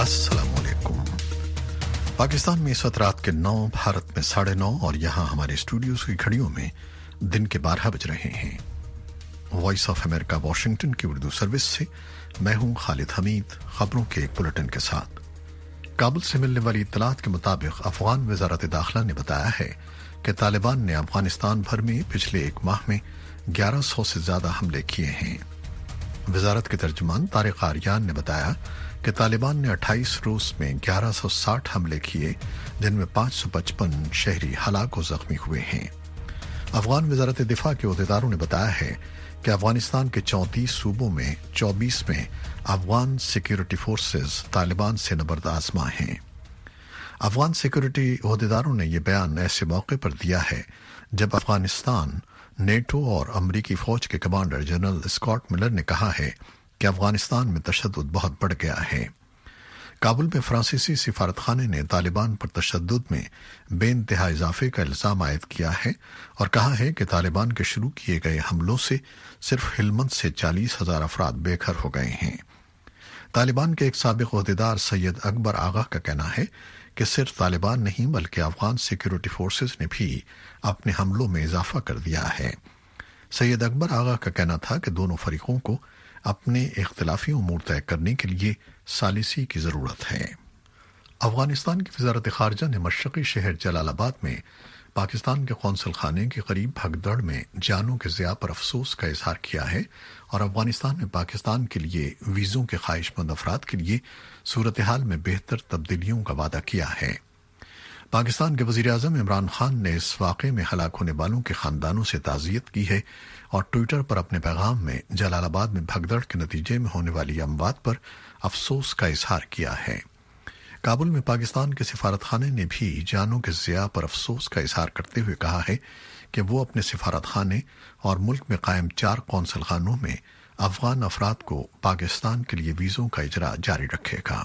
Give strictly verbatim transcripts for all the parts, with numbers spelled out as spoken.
अस्सलाम वालेकुम। पाकिस्तान में इस वक्त रात के नौ, भारत में साढ़े नौ और यहाँ हमारे स्टूडियोज की घड़ियों में दिन के बारह बज रहे हैं। वॉइस ऑफ अमेरिका वाशिंगटन की उर्दू सर्विस से मैं हूँ खालिद हमीद, खबरों के एक बुलेटिन के साथ। काबुल से मिलने वाली इत्तलात के मुताबिक अफगान वजारत दाखिला ने बताया है कि तालिबान ने अफगानिस्तान भर में पिछले एक माह में ग्यारह सौ से ज्यादा हमले किए हैं। वजारत के तर्जुमान तारिक आर्यान ने बताया कि तालिबान ने अट्ठाईस रोज में ग्यारह सौ साठ हमले किए, जिनमें पाँच सौ पचपन शहरी हलाक और जख्मी हुए हैं। अफगान वजारत दिफा के अहदेदारों ने बताया है कि अफगानिस्तान के चौंतीस सूबों में चौबीस में अफगान सिक्योरिटी फोर्सेस तालिबान से नबर्द आजमा हैं। अफगान सिक्योरिटी अहदेदारों ने यह बयान ऐसे मौके पर दिया है जब अफगानिस्तान नेटो और अमरीकी फौज के कमांडर जनरल स्कॉट मिलर ने कहा है कि अफगानिस्तान में तशद्दुद बहुत बढ़ गया है। काबुल में फ्रांसीसी सिफारत खाने ने तालिबान पर तशद्दुद में बेइंतहा इजाफे का इल्जाम आयद किया है और कहा है कि तालिबान के शुरू किए गए हमलों से सिर्फ हिलमंद से चालीस हजार अफराद बेघर हो गए हैं। तालिबान के एक साबिक अहदेदार सैयद अकबर आगा का कहना है कि सिर्फ तालिबान नहीं बल्कि अफगान सिक्योरिटी फोर्सेस ने भी अपने हमलों में इजाफा कर दिया है। सैयद अकबर आगा का कहना था कि दोनों फरीकों को अपने इख्तिलाफी उमूर तय करने के लिए सालिसी की जरूरत है। अफगानिस्तान की वजारत खारजा ने मशरकी शहर जलालाबाद में पाकिस्तान के कौंसल खाने के करीब भगदड़ में जानों के ज़िया पर अफसोस का इजहार किया है और अफगानिस्तान में पाकिस्तान के लिए वीज़ों के ख्वाहिशमंद अफराद के लिए सूरत हाल में बेहतर तब्दीलियों का वादा किया है। पाकिस्तान के वज़ीर आज़म इमरान खान ने इस वाक़े में हलाक होने वालों के खानदानों से ताज़ियत की है और ट्विटर पर अपने पैगाम में जलालाबाद में भगदड़ के नतीजे में होने वाली अमवात पर अफसोस का इजहार किया है। काबुल में पाकिस्तान के सिफारत खाने ने भी जानों के ज़िया पर अफसोस का इजहार करते हुए कहा है कि वो अपने सिफारत खाने और मुल्क में कायम चार कौंसल खानों में अफगान अफराद को पाकिस्तान के लिए वीज़ों का इजरा जारी रखेगा।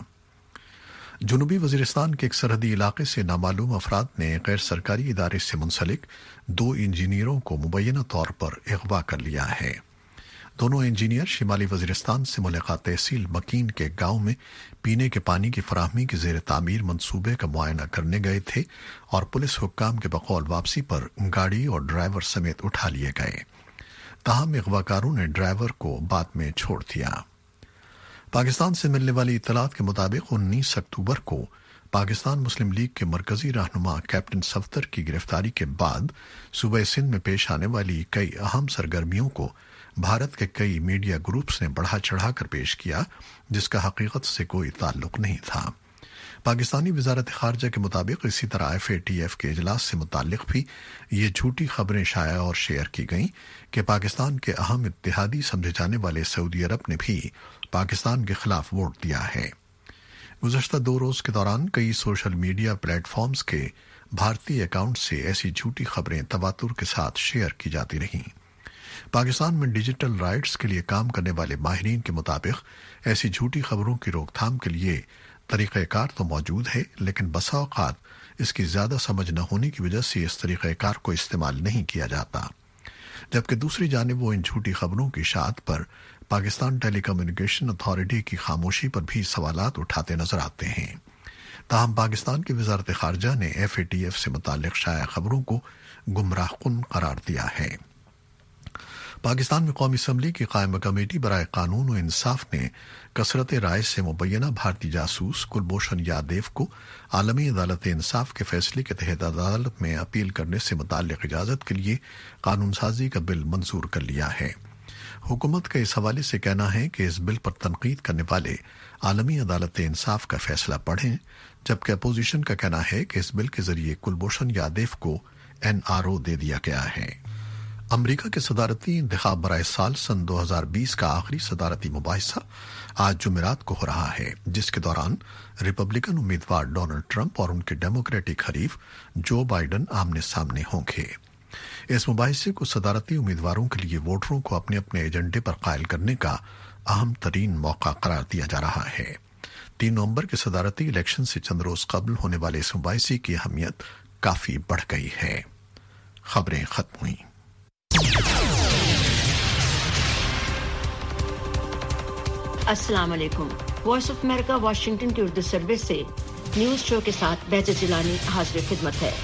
जनूबी वजीरिस्तान के एक सरहदी इलाके से नामालूम अफराद ने गैर सरकारी इदारे से मुंसलिक दो इंजीनियरों को मुबैना तौर पर अगवा कर लिया है। दोनों इंजीनियर शिमाली वजीरिस्तान से मुल्का तहसील मकीन के गांव में पीने के पानी की फराहमी की जेर तामीर मंसूबे का मुआयना करने गए थे और पुलिस हुक्काम के बकौल वापसी पर गाड़ी और ड्राइवर समेत उठा लिए गए। ताहम अगवाकारों ने ड्राइवर को बाद में छोड़ दिया। पाकिस्तान से मिलने वाली इत्तलात के मुताबिक उन्नीस अक्टूबर को पाकिस्तान मुस्लिम लीग के मरकजी रहनुमा कैप्टन सफ्तर की गिरफ्तारी के बाद सूबे सिंध में पेश आने वाली कई अहम सरगर्मियों को भारत के कई मीडिया ग्रुप्स ने बढ़ा चढ़ा कर पेश किया, जिसका हकीकत से कोई ताल्लुक नहीं था। पाकिस्तानी वजारत खारजा के मुताबिक इसी तरह एफ ए टी एफ के इजलास से मुताल्लिक भी ये झूठी खबरें शाया और शेयर की गईं कि पाकिस्तान के अहम इत्तेहादी समझे जाने वाले सऊदी अरब ने भी पाकिस्तान के खिलाफ वोट दिया है। गुज़श्ता दो रोज के दौरान कई सोशल मीडिया प्लेटफॉर्म्स के भारतीय अकाउंट से ऐसी झूठी खबरें तवातुर के साथ शेयर की जाती रहीं। पाकिस्तान में डिजिटल राइट्स के लिए काम करने वाले माहिरीन के मुताबिक ऐसी झूठी खबरों की रोकथाम के लिए तरीक़ाकार तो मौजूद है, लेकिन बसा औक़ात इसकी ज्यादा समझ न होने की वजह से इस तरीक़ाकार को इस्तेमाल नहीं किया जाता। जबकि दूसरी जानिब वो इन झूठी खबरों की शात पर पाकिस्तान टेली कम्युनिकेशन अथॉरिटी की खामोशी पर भी सवालात उठाते नजर आते हैं। ताहम पाकिस्तान की वजारत खारजा ने एफ ए टी एफ से मुताल्लिक शाया खबरों को गुमराहकुन करार दिया है। पाकिस्तान में कौमी असम्बली की कायम कमेटी बराए कानून और इंसाफ ने कसरत राय से मुबैना भारतीय जासूस कुलभूषण यादव को आलमी अदालत इंसाफ के फैसले के तहत अदालत में अपील करने से मुताल्लिक इजाजत के लिए कानून साजी का बिल मंजूर कर लिया है। हुकूमत का इस हवाले से कहना है कि इस बिल पर तनकीद करने वाले आलमी अदालत इंसाफ का फैसला पढ़ें, जबकि अपोजिशन का कहना है कि इस बिल के जरिए कुलभूषण यादव को एन आर ओ दे दिया गया है। अमरीका के सदारती इंतखाब बराए साल सन दो हजार बीस का आखिरी सदारती मुबाहिसा आज जुमेरात को हो रहा है, जिसके दौरान रिपब्लिकन उम्मीदवार डोनाल्ड ट्रंप और उनके डेमोक्रेटिक हरीफ जो बाइडन आमने सामने होंगे। इस मुबाहिसे को सदारती उम्मीदवारों के लिए वोटरों को अपने अपने एजेंडे पर कायल करने का अहम तरीन मौका करार दिया जा रहा है। तीन नवंबर के सदारती इलेक्शन से चंद रोज कबल होने वाले इस मुबाहिसे की अहमियत काफी बढ़ गई है। खबरें खत्म हुई। अस्सलाम वालेकुम। वॉइस ऑफ अमेरिका वाशिंगटन की उर्दू सर्विस से न्यूज शो के साथ बेहज़त जिलानी हाजिर खिदमत है।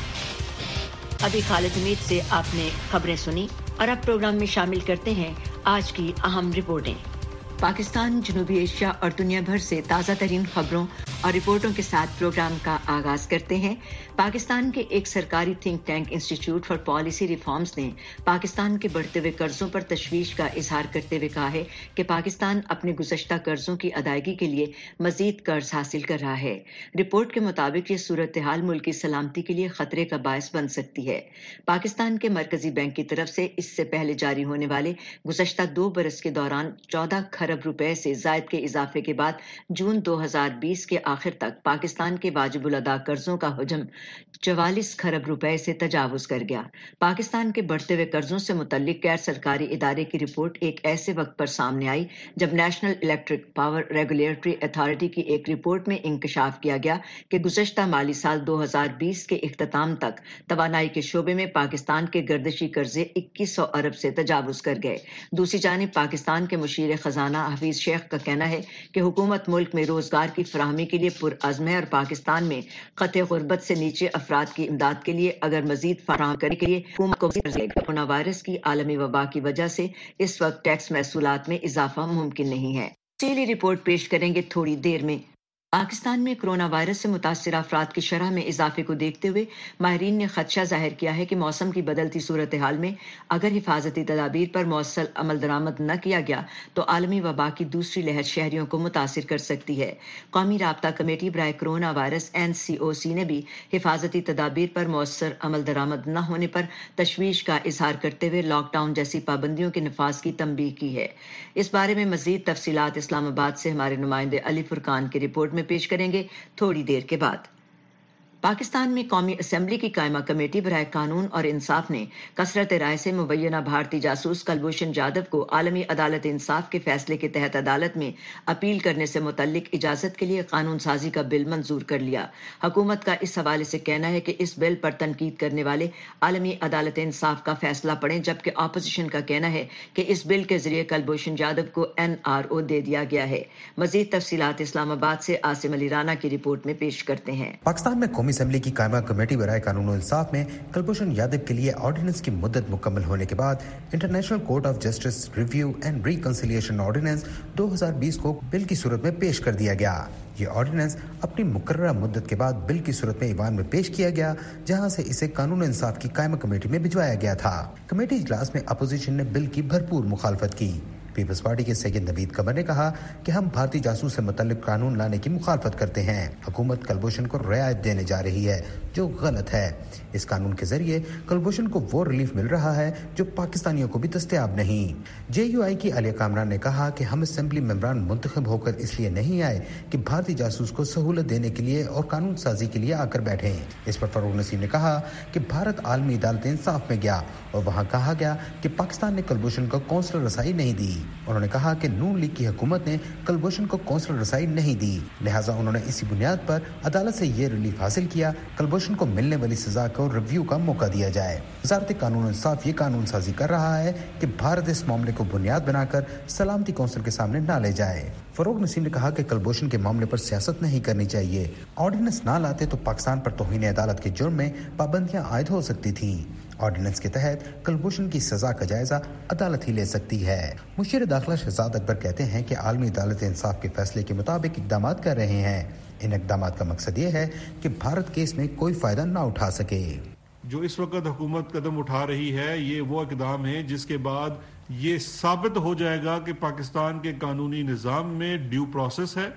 अभी खालिद हमीद से आपने खबरें सुनी और अब प्रोग्राम में शामिल करते हैं आज की अहम रिपोर्टें। पाकिस्तान, जनूबी एशिया और दुनिया भर से ताज़ा तरीन खबरों और रिपोर्टों के साथ प्रोग्राम का आगाज करते हैं। पाकिस्तान के एक सरकारी think tank Institute for Policy Reforms ने पाकिस्तान के बढ़ते हुए कर्जों पर तशवीश का इजहार करते हुए कहा है कि पाकिस्तान अपने गुज़श्ता कर्जों की अदायगी के लिए मजीद कर्ज हासिल कर रहा है। रिपोर्ट के मुताबिक ये सूरत हाल मुल्क की सलामती के लिए खतरे का बायस बन सकती है। पाकिस्तान के मरकजी बैंक की तरफ से इससे पहले जारी होने वाले गुज़श्ता दो बरस के दौरान चौदह खरब रुपए से जायद के इजाफे के बाद जून दो हजार बीस के आखिर तक पाकिस्तान के वाजिबुल अदा कर्जों का हजम चवालीस खरब रुपए से तजावुज कर गया। पाकिस्तान के बढ़ते हुए कर्जों से मुतल्लिक गैर सरकारी इदारे की रिपोर्ट एक ऐसे वक्त पर सामने आई जब National Electric Power Regulatory Authority की एक रिपोर्ट में इंकशाफ किया गया कि गुज़श्ता माली साल दो हजार बीस के इख्तिताम तक तवानाई के शोबे में पाकिस्तान के गर्दिशी कर्जे इक्कीस सौ अरब से तजावुज कर गए। दूसरी जानिब पाकिस्तान के मुशीर खजाना हफीज शेख का कहना है कि हुकूमत मुल्क में रोजगार की फराहमी के लिए पुरअज़्म है और पाकिस्तान में खते गुर्बत से नीचे अफराद की इमदाद के लिए अगर मजीद फराहम करने के लिए हुकूमत को कोरोना वायरस की आलमी वबा की वजह से इस वक्त टैक्स महसूलात में इजाफा मुमकिन नहीं है। सीली रिपोर्ट पेश करेंगे थोड़ी देर में। पाकिस्तान में कोरोना वायरस से मुतासिर अफराद की शरह में इजाफे को देखते हुए माहिरीन ने खदशा जाहिर किया है कि मौसम की बदलती सूरत हाल में अगर हिफाजती तदाबीर पर मौसल अमल दरामद न किया गया तो आलमी वबा की दूसरी लहर शहरियों को मुतासिर कर सकती है। कौमी राब्ता कमेटी बराए corona virus N C O C ने भी हिफाजती तदाबीर पर मौसर अमल दरामद न होने पर तशवीश का इजहार करते हुए लॉकडाउन जैसी पाबंदियों के नफाज की तंबीह की है। इस बारे में मजीद तफसीलात इस्लामाबाद से हमारे नुमाइंदे अली फुरकान की रिपोर्ट में पेश करेंगे थोड़ी देर के बाद। पाकिस्तान में कौमी असेंबली की कायमा कमेटी बराए कानून और इंसाफ ने कसरत राय से मुबैना भारतीय जासूस कुलभूषण जाधव को आलमी अदालत इंसाफ के फैसले के तहत अदालत में अपील करने से मुतल्लिक इजाजत के लिए कानून साजी का बिल मंजूर कर लिया। हुकूमत का इस हवाले से कहना है कि इस बिल पर तनकीद करने वाले आलमी अदालत इंसाफ का फैसला पढ़ें, जबकि अपोजिशन का कहना है कि इस बिल के जरिए कुलभूषण जाधव को एन आर ओ दे दिया गया है। मजीद तफसीलात इस्लामाबाद से आसिम अली राना की रिपोर्ट में पेश करते हैं। पाकिस्तान में कौमी असेंबली की कायमा कमेटी बराए कानून और इंसाफ में कुलभूषण यादव के लिए ऑर्डिनेंस की मुद्दत मुकम्मल होने के बाद International Court of Justice Review and Reconciliation Ordinance दो हजार बीस को बिल की सूरत में पेश कर दिया गया। ये ऑर्डिनेंस अपनी मुकर्ररा मुद्दत के बाद बिल की सूरत में ईवान में पेश किया गया, जहां से इसे कानून इंसाफ की कायमा कमेटी में भिजवाया गया था। कमेटी इजलास में अपोजिशन ने बिल की भरपूर मुखालफत की। पीपल्स पार्टी के सैयद नवीद कमर ने कहा कि हम भारतीय जासूस से मुतल्लिक कानून लाने की मुखालफत करते हैं। हुकूमत कुलभूषण को रियायत देने जा रही है जो गलत है। इस कानून के जरिए कुलभूषण को वो रिलीफ मिल रहा है जो पाकिस्तानियों को भी दस्तयाब नहीं। जे यू आई की आलिया कामरान ने कहा कि हम असेंबली मेंबरान मुंतखब होकर इसलिए नहीं आए कि भारतीय जासूस को सहूलत देने के लिए और कानून साजी के लिए आकर बैठे। इस पर फरूक नसीम ने कहा कि भारत आलमी अदालत इंसाफ में गया और वहां कहा गया कि पाकिस्तान ने कुलभूषण को कौंसलर रसाई नहीं दी। उन्होंने कहा कि नून लीग की हुकूमत ने कुलभूषण को कौंसलर रसाई नहीं दी, लिहाजा उन्होंने इसी बुनियाद पर अदालत से ये रिलीफ हासिल किया। कुलभूषण को मिलने वाली सजा को रिव्यू का मौका दिया जाए। वजारत कानून इंसाफ ये कानून साजी कर रहा है कि भारत इस मामले को बुनियाद बनाकर सलामती कौंसिल के सामने न ले जाए। फरूक नसीम ने कहा कि कुलभूषण के मामले पर सियासत नहीं करनी चाहिए। ऑर्डिनेंस ना लाते तो पाकिस्तान पर तौहीन अदालत के जुर्म में पाबंदियां आयद हो सकती थी। ऑर्डिनेंस के तहत कुलभूषण की सजा का जायजा अदालत ही ले सकती है। मुशीर दाखिला शहजाद अकबर कहते हैं कि आलमी अदालत इंसाफ के फैसले के मुताबिक इकदाम कर रहे हैं। इन इकदाम का मकसद ये है कि भारत केस में कोई फायदा ना उठा सके। जो इस वक्त हुकूमत कदम उठा रही है ये वो इकदाम है जिसके बाद ये साबित हो जाएगा कि पाकिस्तान के कानूनी निज़ाम में ड्यू प्रोसेस है।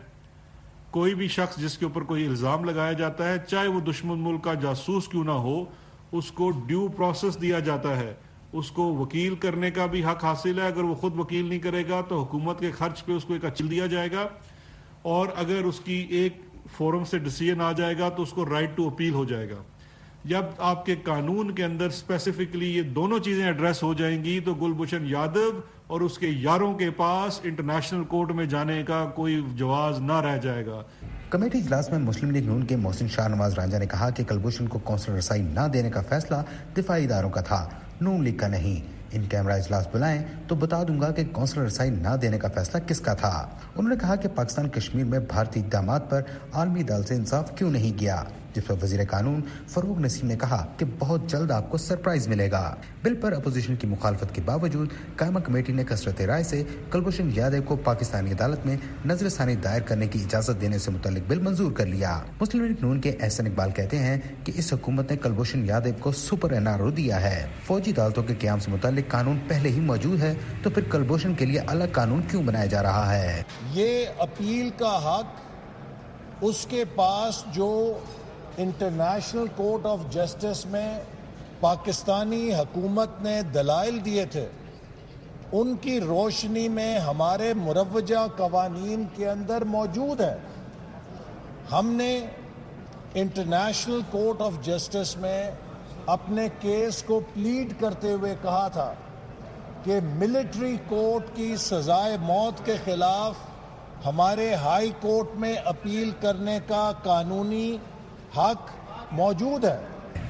कोई भी शख्स जिसके ऊपर कोई इल्ज़ाम लगाया जाता है, चाहे वो दुश्मन मुल्क का जासूस क्यों ना हो, उसको ड्यू प्रोसेस दिया जाता है। उसको वकील करने का भी हक हासिल है। अगर वो खुद वकील नहीं करेगा तो हुकूमत के खर्च पे उसको एक अचल दिया जाएगा, और अगर उसकी एक फोरम से डिसीजन आ जाएगा तो उसको राइट टू अपील हो जाएगा। जब आपके कानून के अंदर स्पेसिफिकली ये दोनों चीजें एड्रेस हो जाएंगी तो कुलभूषण यादव और उसके यारों के पास इंटरनेशनल कोर्ट में जाने का कोई जवाज ना रह जाएगा। कमेटी इजलास में मुस्लिम लीग नून के मोहसिन शाह नवाज रांझा ने कहा कि कुलभूषण को कौंसलर रसाई न देने का फैसला दिफाई इदारों का था, नून लीग का नहीं। इन कैमरा इजलास बुलाएं तो बता दूंगा कि कौंसलर रसाई न देने का फैसला किसका था। उन्होंने कहा कि पाकिस्तान कश्मीर में भारतीय इक़दामात पर आलमी अदालत से इंसाफ क्यों नहीं गया, जिस पर वजीर कानून फरूक नसीम ने कहा कि बहुत जल्द आपको सरप्राइज मिलेगा। बिल पर अपोजिशन की मुखालफत के बावजूद कायमा कमेटी ने कसरत राय से कुलभूषण यादव को पाकिस्तानी अदालत में नजरसानी दायर करने की इजाजत देने से मुतालिक बिल मंजूर कर लिया। मुस्लिम लीग नून के एहसन इकबाल कहते हैं कि इस हुकूमत ने कुलभूषण यादव को सुपर एनआरओ दिया है। फौजी अदालतों के क़याम से मुतालिक कानून पहले ही मौजूद है, तो फिर कुलभूषण के लिए अलग कानून क्यों बनाया जा रहा है? ये अपील का हक उसके पास जो इंटरनेशनल कोर्ट ऑफ जस्टिस में पाकिस्तानी हुकूमत ने दलाइल दिए थे, उनकी रोशनी में हमारे मुरव्वजा कवानीन के अंदर मौजूद है। हमने इंटरनेशनल कोर्ट ऑफ जस्टिस में अपने केस को प्लीड करते हुए कहा था कि मिलिट्री कोर्ट की सजाए मौत के खिलाफ हमारे हाई कोर्ट में अपील करने का कानूनी हक मौजूद है।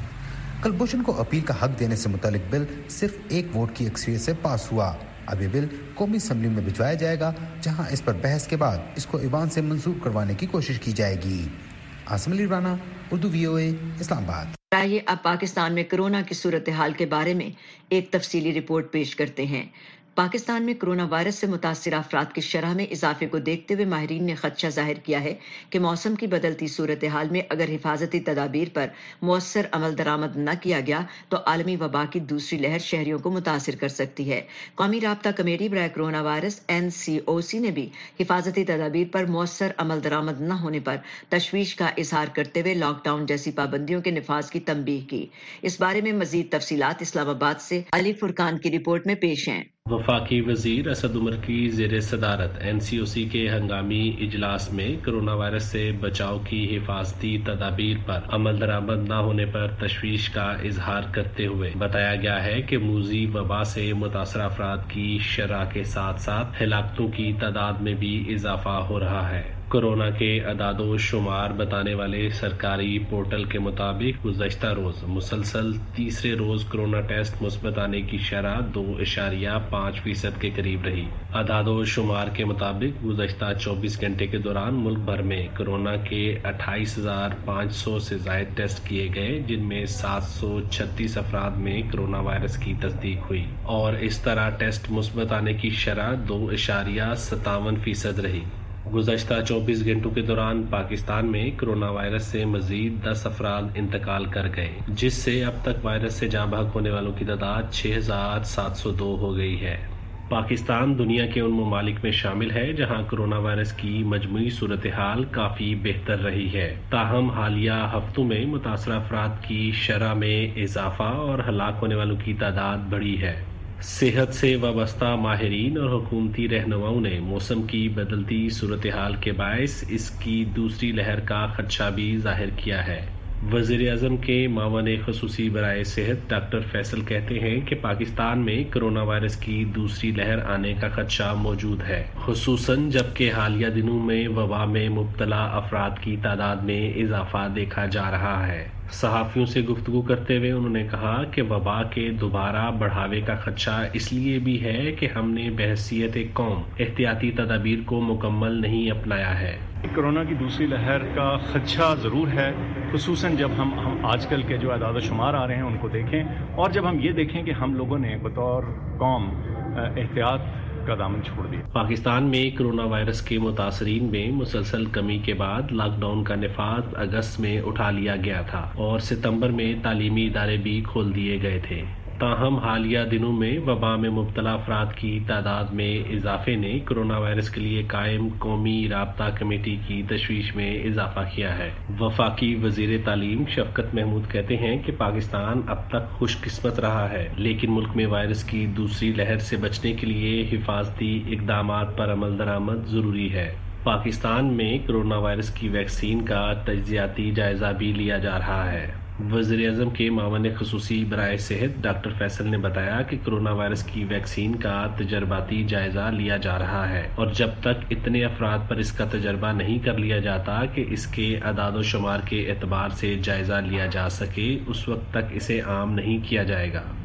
कुलभूषण को अपील का हक देने से मुतालिक बिल सिर्फ एक वोट की अक्सरियत से पास हुआ। अब ये बिल कौमी असम्बली में भिजवाया जाएगा, जहां इस पर बहस के बाद इसको ईवान से मंजूर करवाने की कोशिश की जाएगी। आसिम अली राना, उर्दू वीओए, इस्लामाबाद। आइए अब पाकिस्तान में कोरोना की सूरत हाल के बारे में एक तफसीली रिपोर्ट पेश करते हैं। पाकिस्तान में कोरोना वायरस से मुतासिर अफराद की शरह में इजाफे को देखते हुए माहिरीन ने खदशा जाहिर किया है कि मौसम की बदलती सूरत हाल में अगर हिफाजती तदाबीर पर मुअस्सर अमल दरामद न किया गया तो आलमी वबा की दूसरी लहर शहरियों को मुतासिर कर सकती है। कौमी राब्ता कमेटी बराए corona virus N C O C ने भी हिफाजती तदाबीर पर मुअस्सर अमल दरामद न होने पर तशवीश का इजहार करते हुए लॉकडाउन जैसी पाबंदियों के निफाज की तंबीह की। इस बारे में मजीद तफसीलात इस्लामाबाद से अली फुरकान की रिपोर्ट में पेश हैं। वफाकी वजीर असद उमर की ज़ेर सदारत एन सी ओ सी के हंगामी इजलास में कोरोना वायरस से बचाव की हिफाजती तदाबीर पर अमल दरामद न होने पर तशवीश का इजहार करते हुए बताया गया है कि मूजी वबा से मुतासर अफराद की शरह के साथ साथ हलाकतों की तादाद में भी इजाफा हो रहा है। कोरोना के अदादो शुमार बताने वाले सरकारी पोर्टल के मुताबिक गुज़श्ता रोज मुसलसल तीसरे रोज कोरोना टेस्ट मुस्बत आने की शरह दो इशारिया पाँच फीसद के करीब रही। अदादो शुमार के मुताबिक गुज़श्ता चौबीस घंटे के दौरान मुल्क भर में कोरोना के अट्ठाईस हजार पाँच सौ से जायद टेस्ट किए गए, जिनमें सात सौ छत्तीस अफराद में कोरोना वायरस की तस्दीक हुई और इस तरह टेस्ट मुस्बत आने की शरह दो इशारिया सतावन फीसद रही। गुज़श्ता चौबीस घंटों के दौरान पाकिस्तान में कोरोना वायरस से मजीद दस अफराद इंतकाल कर गए, जिससे अब तक वायरस से जाँ बहक होने वालों की तादाद छह हजार सात सौ दो हो गई है। पाकिस्तान दुनिया के उन ममालिक में शामिल है जहां कोरोना वायरस की मजमूई सूरत हाल काफी बेहतर रही है। ताहम हालिया हफ्तों में मुतासर अफराद की शरह में इजाफा और हलाक होने वालों की तादाद बढ़ी है। सेहत से वाबस्ता माहिरीन और हुकूमती रहनुमाओं ने मौसम की बदलती सूरत हाल के बायस इसकी दूसरी लहर का खदशा भी जाहिर किया है। वज़ीर आज़म के मावन ख़ुसूसी बराए सेहत डॉक्टर फैसल कहते हैं कि पाकिस्तान में कोरोना वायरस की दूसरी लहर आने का खदशा मौजूद है, खुसूसन जबकि हालिया दिनों में वबा में मुब्तला अफराद की तादाद में इजाफा देखा जा रहा है। सहाफ़ियों से गुफ्तगू करते हुए उन्होंने कहा कि वबा के दोबारा बढ़ावे का खदशा इसलिए भी है कि हमने बहसीयत कौम एहतियाती तदाबीर को मुकम्मल नहीं अपनाया है। कोरोना की दूसरी लहर का खदशा ज़रूर है, खुसूसन जब हम हम आजकल के जो अदाद शुमार आ रहे हैं उनको देखें और जब हम ये देखें कि हम लोगों ने बतौर कौम एहतियात का दामन छोड़ दिया। पाकिस्तान में कोरोना वायरस के मुतासरीन में मुसलसल कमी के बाद लॉकडाउन का निफाज अगस्त में उठा लिया गया था और सितंबर में तालीमी इदारे भी खोल दिए गए थे। ताहम हालिया दिनों में वबा में मुब्तला अफराद की तादाद में इजाफे ने कोरोना वायरस के लिए कायम कौमी राब्ता कमेटी की तशवीश में इजाफा किया है। वफाकी वजीर तालीम शफकत महमूद कहते हैं कि पाकिस्तान अब तक खुशकिस्मत रहा है, लेकिन मुल्क में वायरस की दूसरी लहर से बचने के लिए हिफाजती इकदामात पर अमल दरामद जरूरी है। पाकिस्तान में कोरोना वायरस की वैक्सीन का तज्जियाती जायजा भी लिया जा रहा है। वज़ीर आज़म के मावन ख़ुसूसी बराए सेहत डॉक्टर फैसल ने बताया कि कोरोना वायरस की वैक्सीन का तजर्बाती जायजा लिया जा रहा है और जब तक इतने अफराद पर इसका तजर्बा नहीं कर लिया जाता कि इसके अदाद शुमार के एतबार से जायजा लिया जा सके, उस वक्त तक इसे आम नहीं किया जाएगा।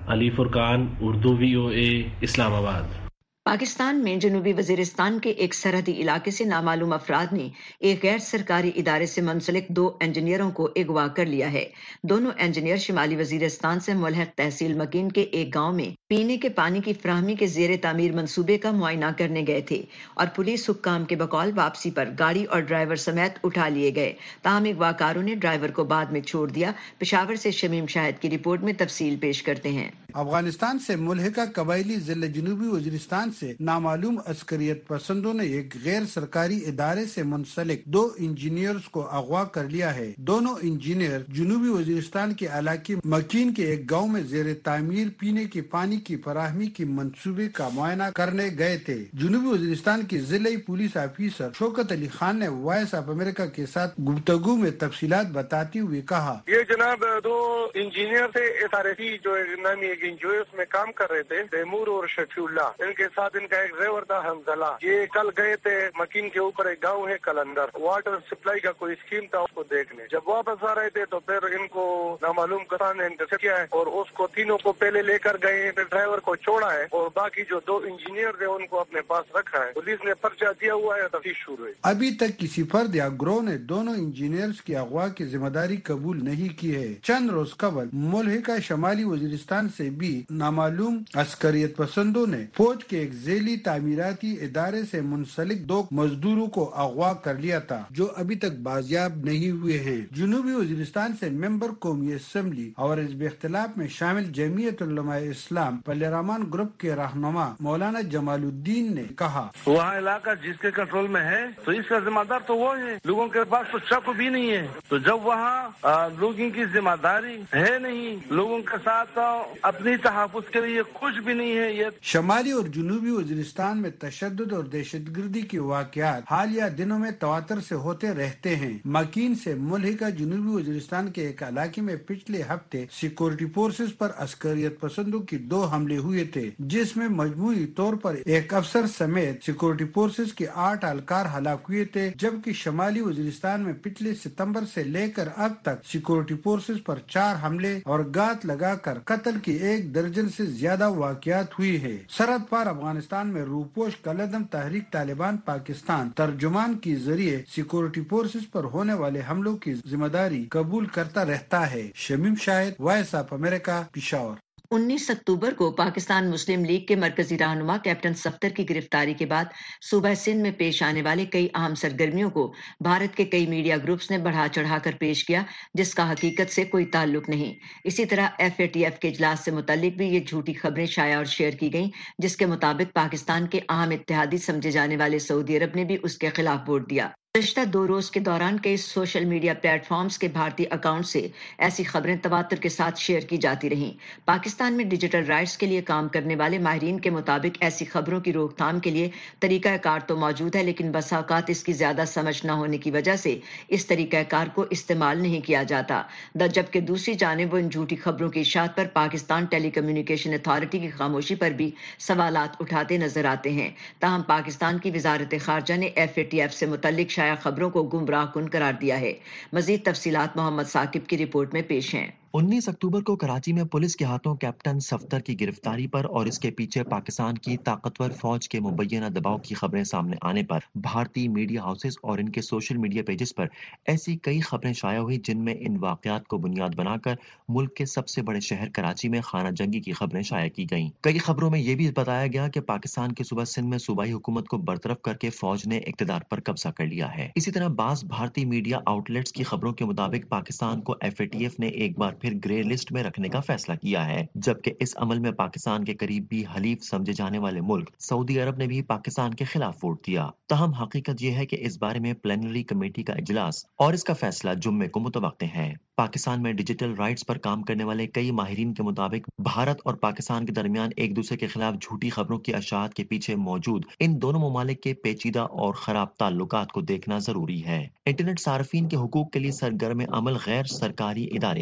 علی فرقان، اردو وی او اے، اسلام آباد۔ پاکستان میں جنوبی وزیرستان کے ایک سرحدی علاقے سے نامعلوم افراد نے ایک غیر سرکاری ادارے سے منسلک دو انجینئروں کو اغوا کر لیا ہے۔ دونوں انجینئر شمالی وزیرستان سے ملحق تحصیل مکین کے ایک گاؤں میں پینے کے پانی کی فراہمی کے زیر تعمیر منصوبے کا معائنہ کرنے گئے تھے اور پولیس حکام کے بقول واپسی پر گاڑی اور ڈرائیور سمیت اٹھا لیے گئے۔ تاہم اغوا کاروں نے ڈرائیور کو بعد میں چھوڑ دیا۔ پشاور سے شمیم شاہد کی رپورٹ میں تفصیل پیش کرتے ہیں۔ افغانستان سے ملحقہ قبائلی ضلع جنوبی وزیرستان سے نامعلوم عسکریت پسندوں نے ایک غیر سرکاری ادارے سے منسلک دو انجینئرز کو اغوا کر لیا ہے۔ دونوں انجینئر جنوبی وزیرستان کے علاقے مکین کے ایک گاؤں میں زیر تعمیر پینے کے پانی کی فراہمی کی منصوبے کا معائنہ کرنے گئے تھے۔ جنوبی وزیرستان کے ضلعی پولیس آفیسر شوکت علی خان نے وائس آف امریکہ کے ساتھ گفتگو میں تفصیلات بتاتے ہوئے کہا، یہ جناب دو انجینئر تھے ایس آر ایس جو نامی ایک انجو اس میں کام کر رہے تھے، تیمور اور شفیع اللہ، ان کے ساتھ ان کا ایک ڈرائیور تھا حمزلہ۔ یہ کل گئے تھے مکین کے اوپر ایک گاؤں ہے کلندر، واٹر سپلائی کا کوئی اسکیم تھا اس کو دیکھنے۔ جب واپس آ رہے تھے تو پھر ان کو نامعلوم کسان نے انٹرسپٹ کیا ہے اور اس کو تینوں کو پہلے لے کر گئے، پھر ڈرائیور کو چھوڑا ہے اور باقی جو دو انجینئر تھے ان کو اپنے پاس رکھا ہے۔ پولیس نے پرچہ دیا ہوا ہے، تفتیش شروع ہے۔ ابھی تک کسی فرد یا گروہ نے دونوں انجینئرز کی اغوا کی ذمہ داری قبول نہیں کی ہے۔ چند روز قبل ملحقہ شمالی وزیرستان سے بھی نامعلوم عسکریت پسندوں نے فوج کے ایک ذیلی تعمیراتی ادارے سے منسلک دو مزدوروں کو اغوا کر لیا تھا جو ابھی تک بازیاب نہیں ہوئے ہیں۔ جنوبی وزیرستان سے ممبر قومی اسمبلی اور حزب اختلاف میں شامل جمعیت علماء اسلام پلیرامان گروپ کے رہنما مولانا جمال الدین نے کہا، وہاں علاقہ جس کے کنٹرول میں ہے تو اس کا ذمہ دار تو وہ ہے، لوگوں کے پاس تو شک بھی نہیں ہے، تو جب وہاں لوگوں کی ذمہ داری ہے نہیں، لوگوں کے ساتھ اپنی تحفظ کے لیے کچھ بھی نہیں ہے۔ یہ شمالی اور جنوبی وزیرستان میں تشدد اور دہشت گردی کے واقعات حالیہ دنوں میں تواتر سے ہوتے رہتے ہیں۔ مکین سے ملحقہ جنوبی وزیرستان کے ایک علاقے میں پچھلے ہفتے سیکورٹی فورسز پر عسکریت پسندوں کی دو حملے ہوئے تھے جس میں مجموعی طور پر ایک افسر سمیت سیکورٹی فورسز کے آٹھ اہلکار ہلاک ہوئے تھے، جبکہ شمالی وزیرستان میں پچھلے ستمبر سے لے کر اب تک سیکورٹی فورسز پر چار حملے اور گات لگا کر قتل کی ایک درجن سے زیادہ واقعات ہوئی ہے۔ سرحد پار افغانستان میں روپوش کالعدم تحریک طالبان پاکستان ترجمان کے ذریعے سیکورٹی فورسز پر ہونے والے حملوں کی ذمہ داری قبول کرتا رہتا ہے۔ Shamim Shahid, Voice of America, Peshawar. انیس اکتوبر کو پاکستان مسلم لیگ کے مرکزی رہنما کیپٹن صفدر کی گرفتاری کے بعد صوبہ سندھ میں پیش آنے والے کئی اہم سرگرمیوں کو بھارت کے کئی میڈیا گروپس نے بڑھا چڑھا کر پیش کیا جس کا حقیقت سے کوئی تعلق نہیں۔ اسی طرح ایف اے ٹی ایف کے اجلاس سے متعلق بھی یہ جھوٹی خبریں شائع اور شیئر کی گئیں جس کے مطابق پاکستان کے اہم اتحادی سمجھے جانے والے سعودی عرب نے بھی اس کے خلاف ووٹ دیا۔ گزشتہ دو روز کے دوران کئی سوشل میڈیا پلیٹ فارمز کے بھارتی اکاؤنٹ سے ایسی خبریں تواتر کے ساتھ شیئر کی جاتی رہیں۔ پاکستان میں ڈیجیٹل رائٹس کے لیے کام کرنے والے ماہرین کے مطابق ایسی خبروں کی روک تھام کے لیے طریقہ کار تو موجود ہے، لیکن بسا اوقات اس کی زیادہ سمجھ نہ ہونے کی وجہ سے اس طریقہ کار کو استعمال نہیں کیا جاتا، جبکہ دوسری جانب وہ ان جھوٹی خبروں کی اشاعت پر پاکستان ٹیلی کمیونیکیشن اتھارٹی کی خاموشی پر بھی سوالات اٹھاتے نظر آتے ہیں۔ تاہم پاکستان کی وزارت خارجہ نے ایف اے ٹی ایف سے متعلق شائع خبروں کو گمراہ کن قرار دیا ہے۔ مزید تفصیلات محمد ثاقب کی رپورٹ میں پیش ہیں۔ انیس اکتوبر کو کراچی میں پولیس کے ہاتھوں کیپٹن صفدر کی گرفتاری پر اور اس کے پیچھے پاکستان کی طاقتور فوج کے مبینہ دباؤ کی خبریں سامنے آنے پر بھارتی میڈیا ہاؤسز اور ان کے سوشل میڈیا پیجز پر ایسی کئی خبریں شائع ہوئی جن میں ان واقعات کو بنیاد بنا کر ملک کے سب سے بڑے شہر کراچی میں خانہ جنگی کی خبریں شائع کی گئیں۔ کئی خبروں میں یہ بھی بتایا گیا کہ پاکستان کے صوبہ سندھ میں صوبائی حکومت کو برطرف کر کے فوج نے اقتدار پر قبضہ کر لیا ہے۔ اسی طرح بعض بھارتی میڈیا آؤٹ لیٹس کی خبروں کے مطابق پاکستان کو ایف اے ٹی ایف نے ایک بار پھر گرے لسٹ میں رکھنے کا فیصلہ کیا ہے، جبکہ اس عمل میں پاکستان کے قریبی حلیف سمجھے جانے والے ملک سعودی عرب نے بھی پاکستان کے خلاف ووٹ دیا۔ تاہم حقیقت یہ ہے کہ اس بارے میں پلینری کمیٹی کا اجلاس اور اس کا فیصلہ جمعے کو متوقع ہے۔ پاکستان میں ڈیجیٹل رائٹس پر کام کرنے والے کئی ماہرین کے مطابق بھارت اور پاکستان کے درمیان ایک دوسرے کے خلاف جھوٹی خبروں کی اشاعت کے پیچھے موجود ان دونوں ممالک کے پیچیدہ اور خراب تعلقات کو دیکھنا ضروری ہے۔ انٹرنیٹ صارفین کے حقوق کے لیے سرگرم عمل غیر سرکاری ادارے بائٹ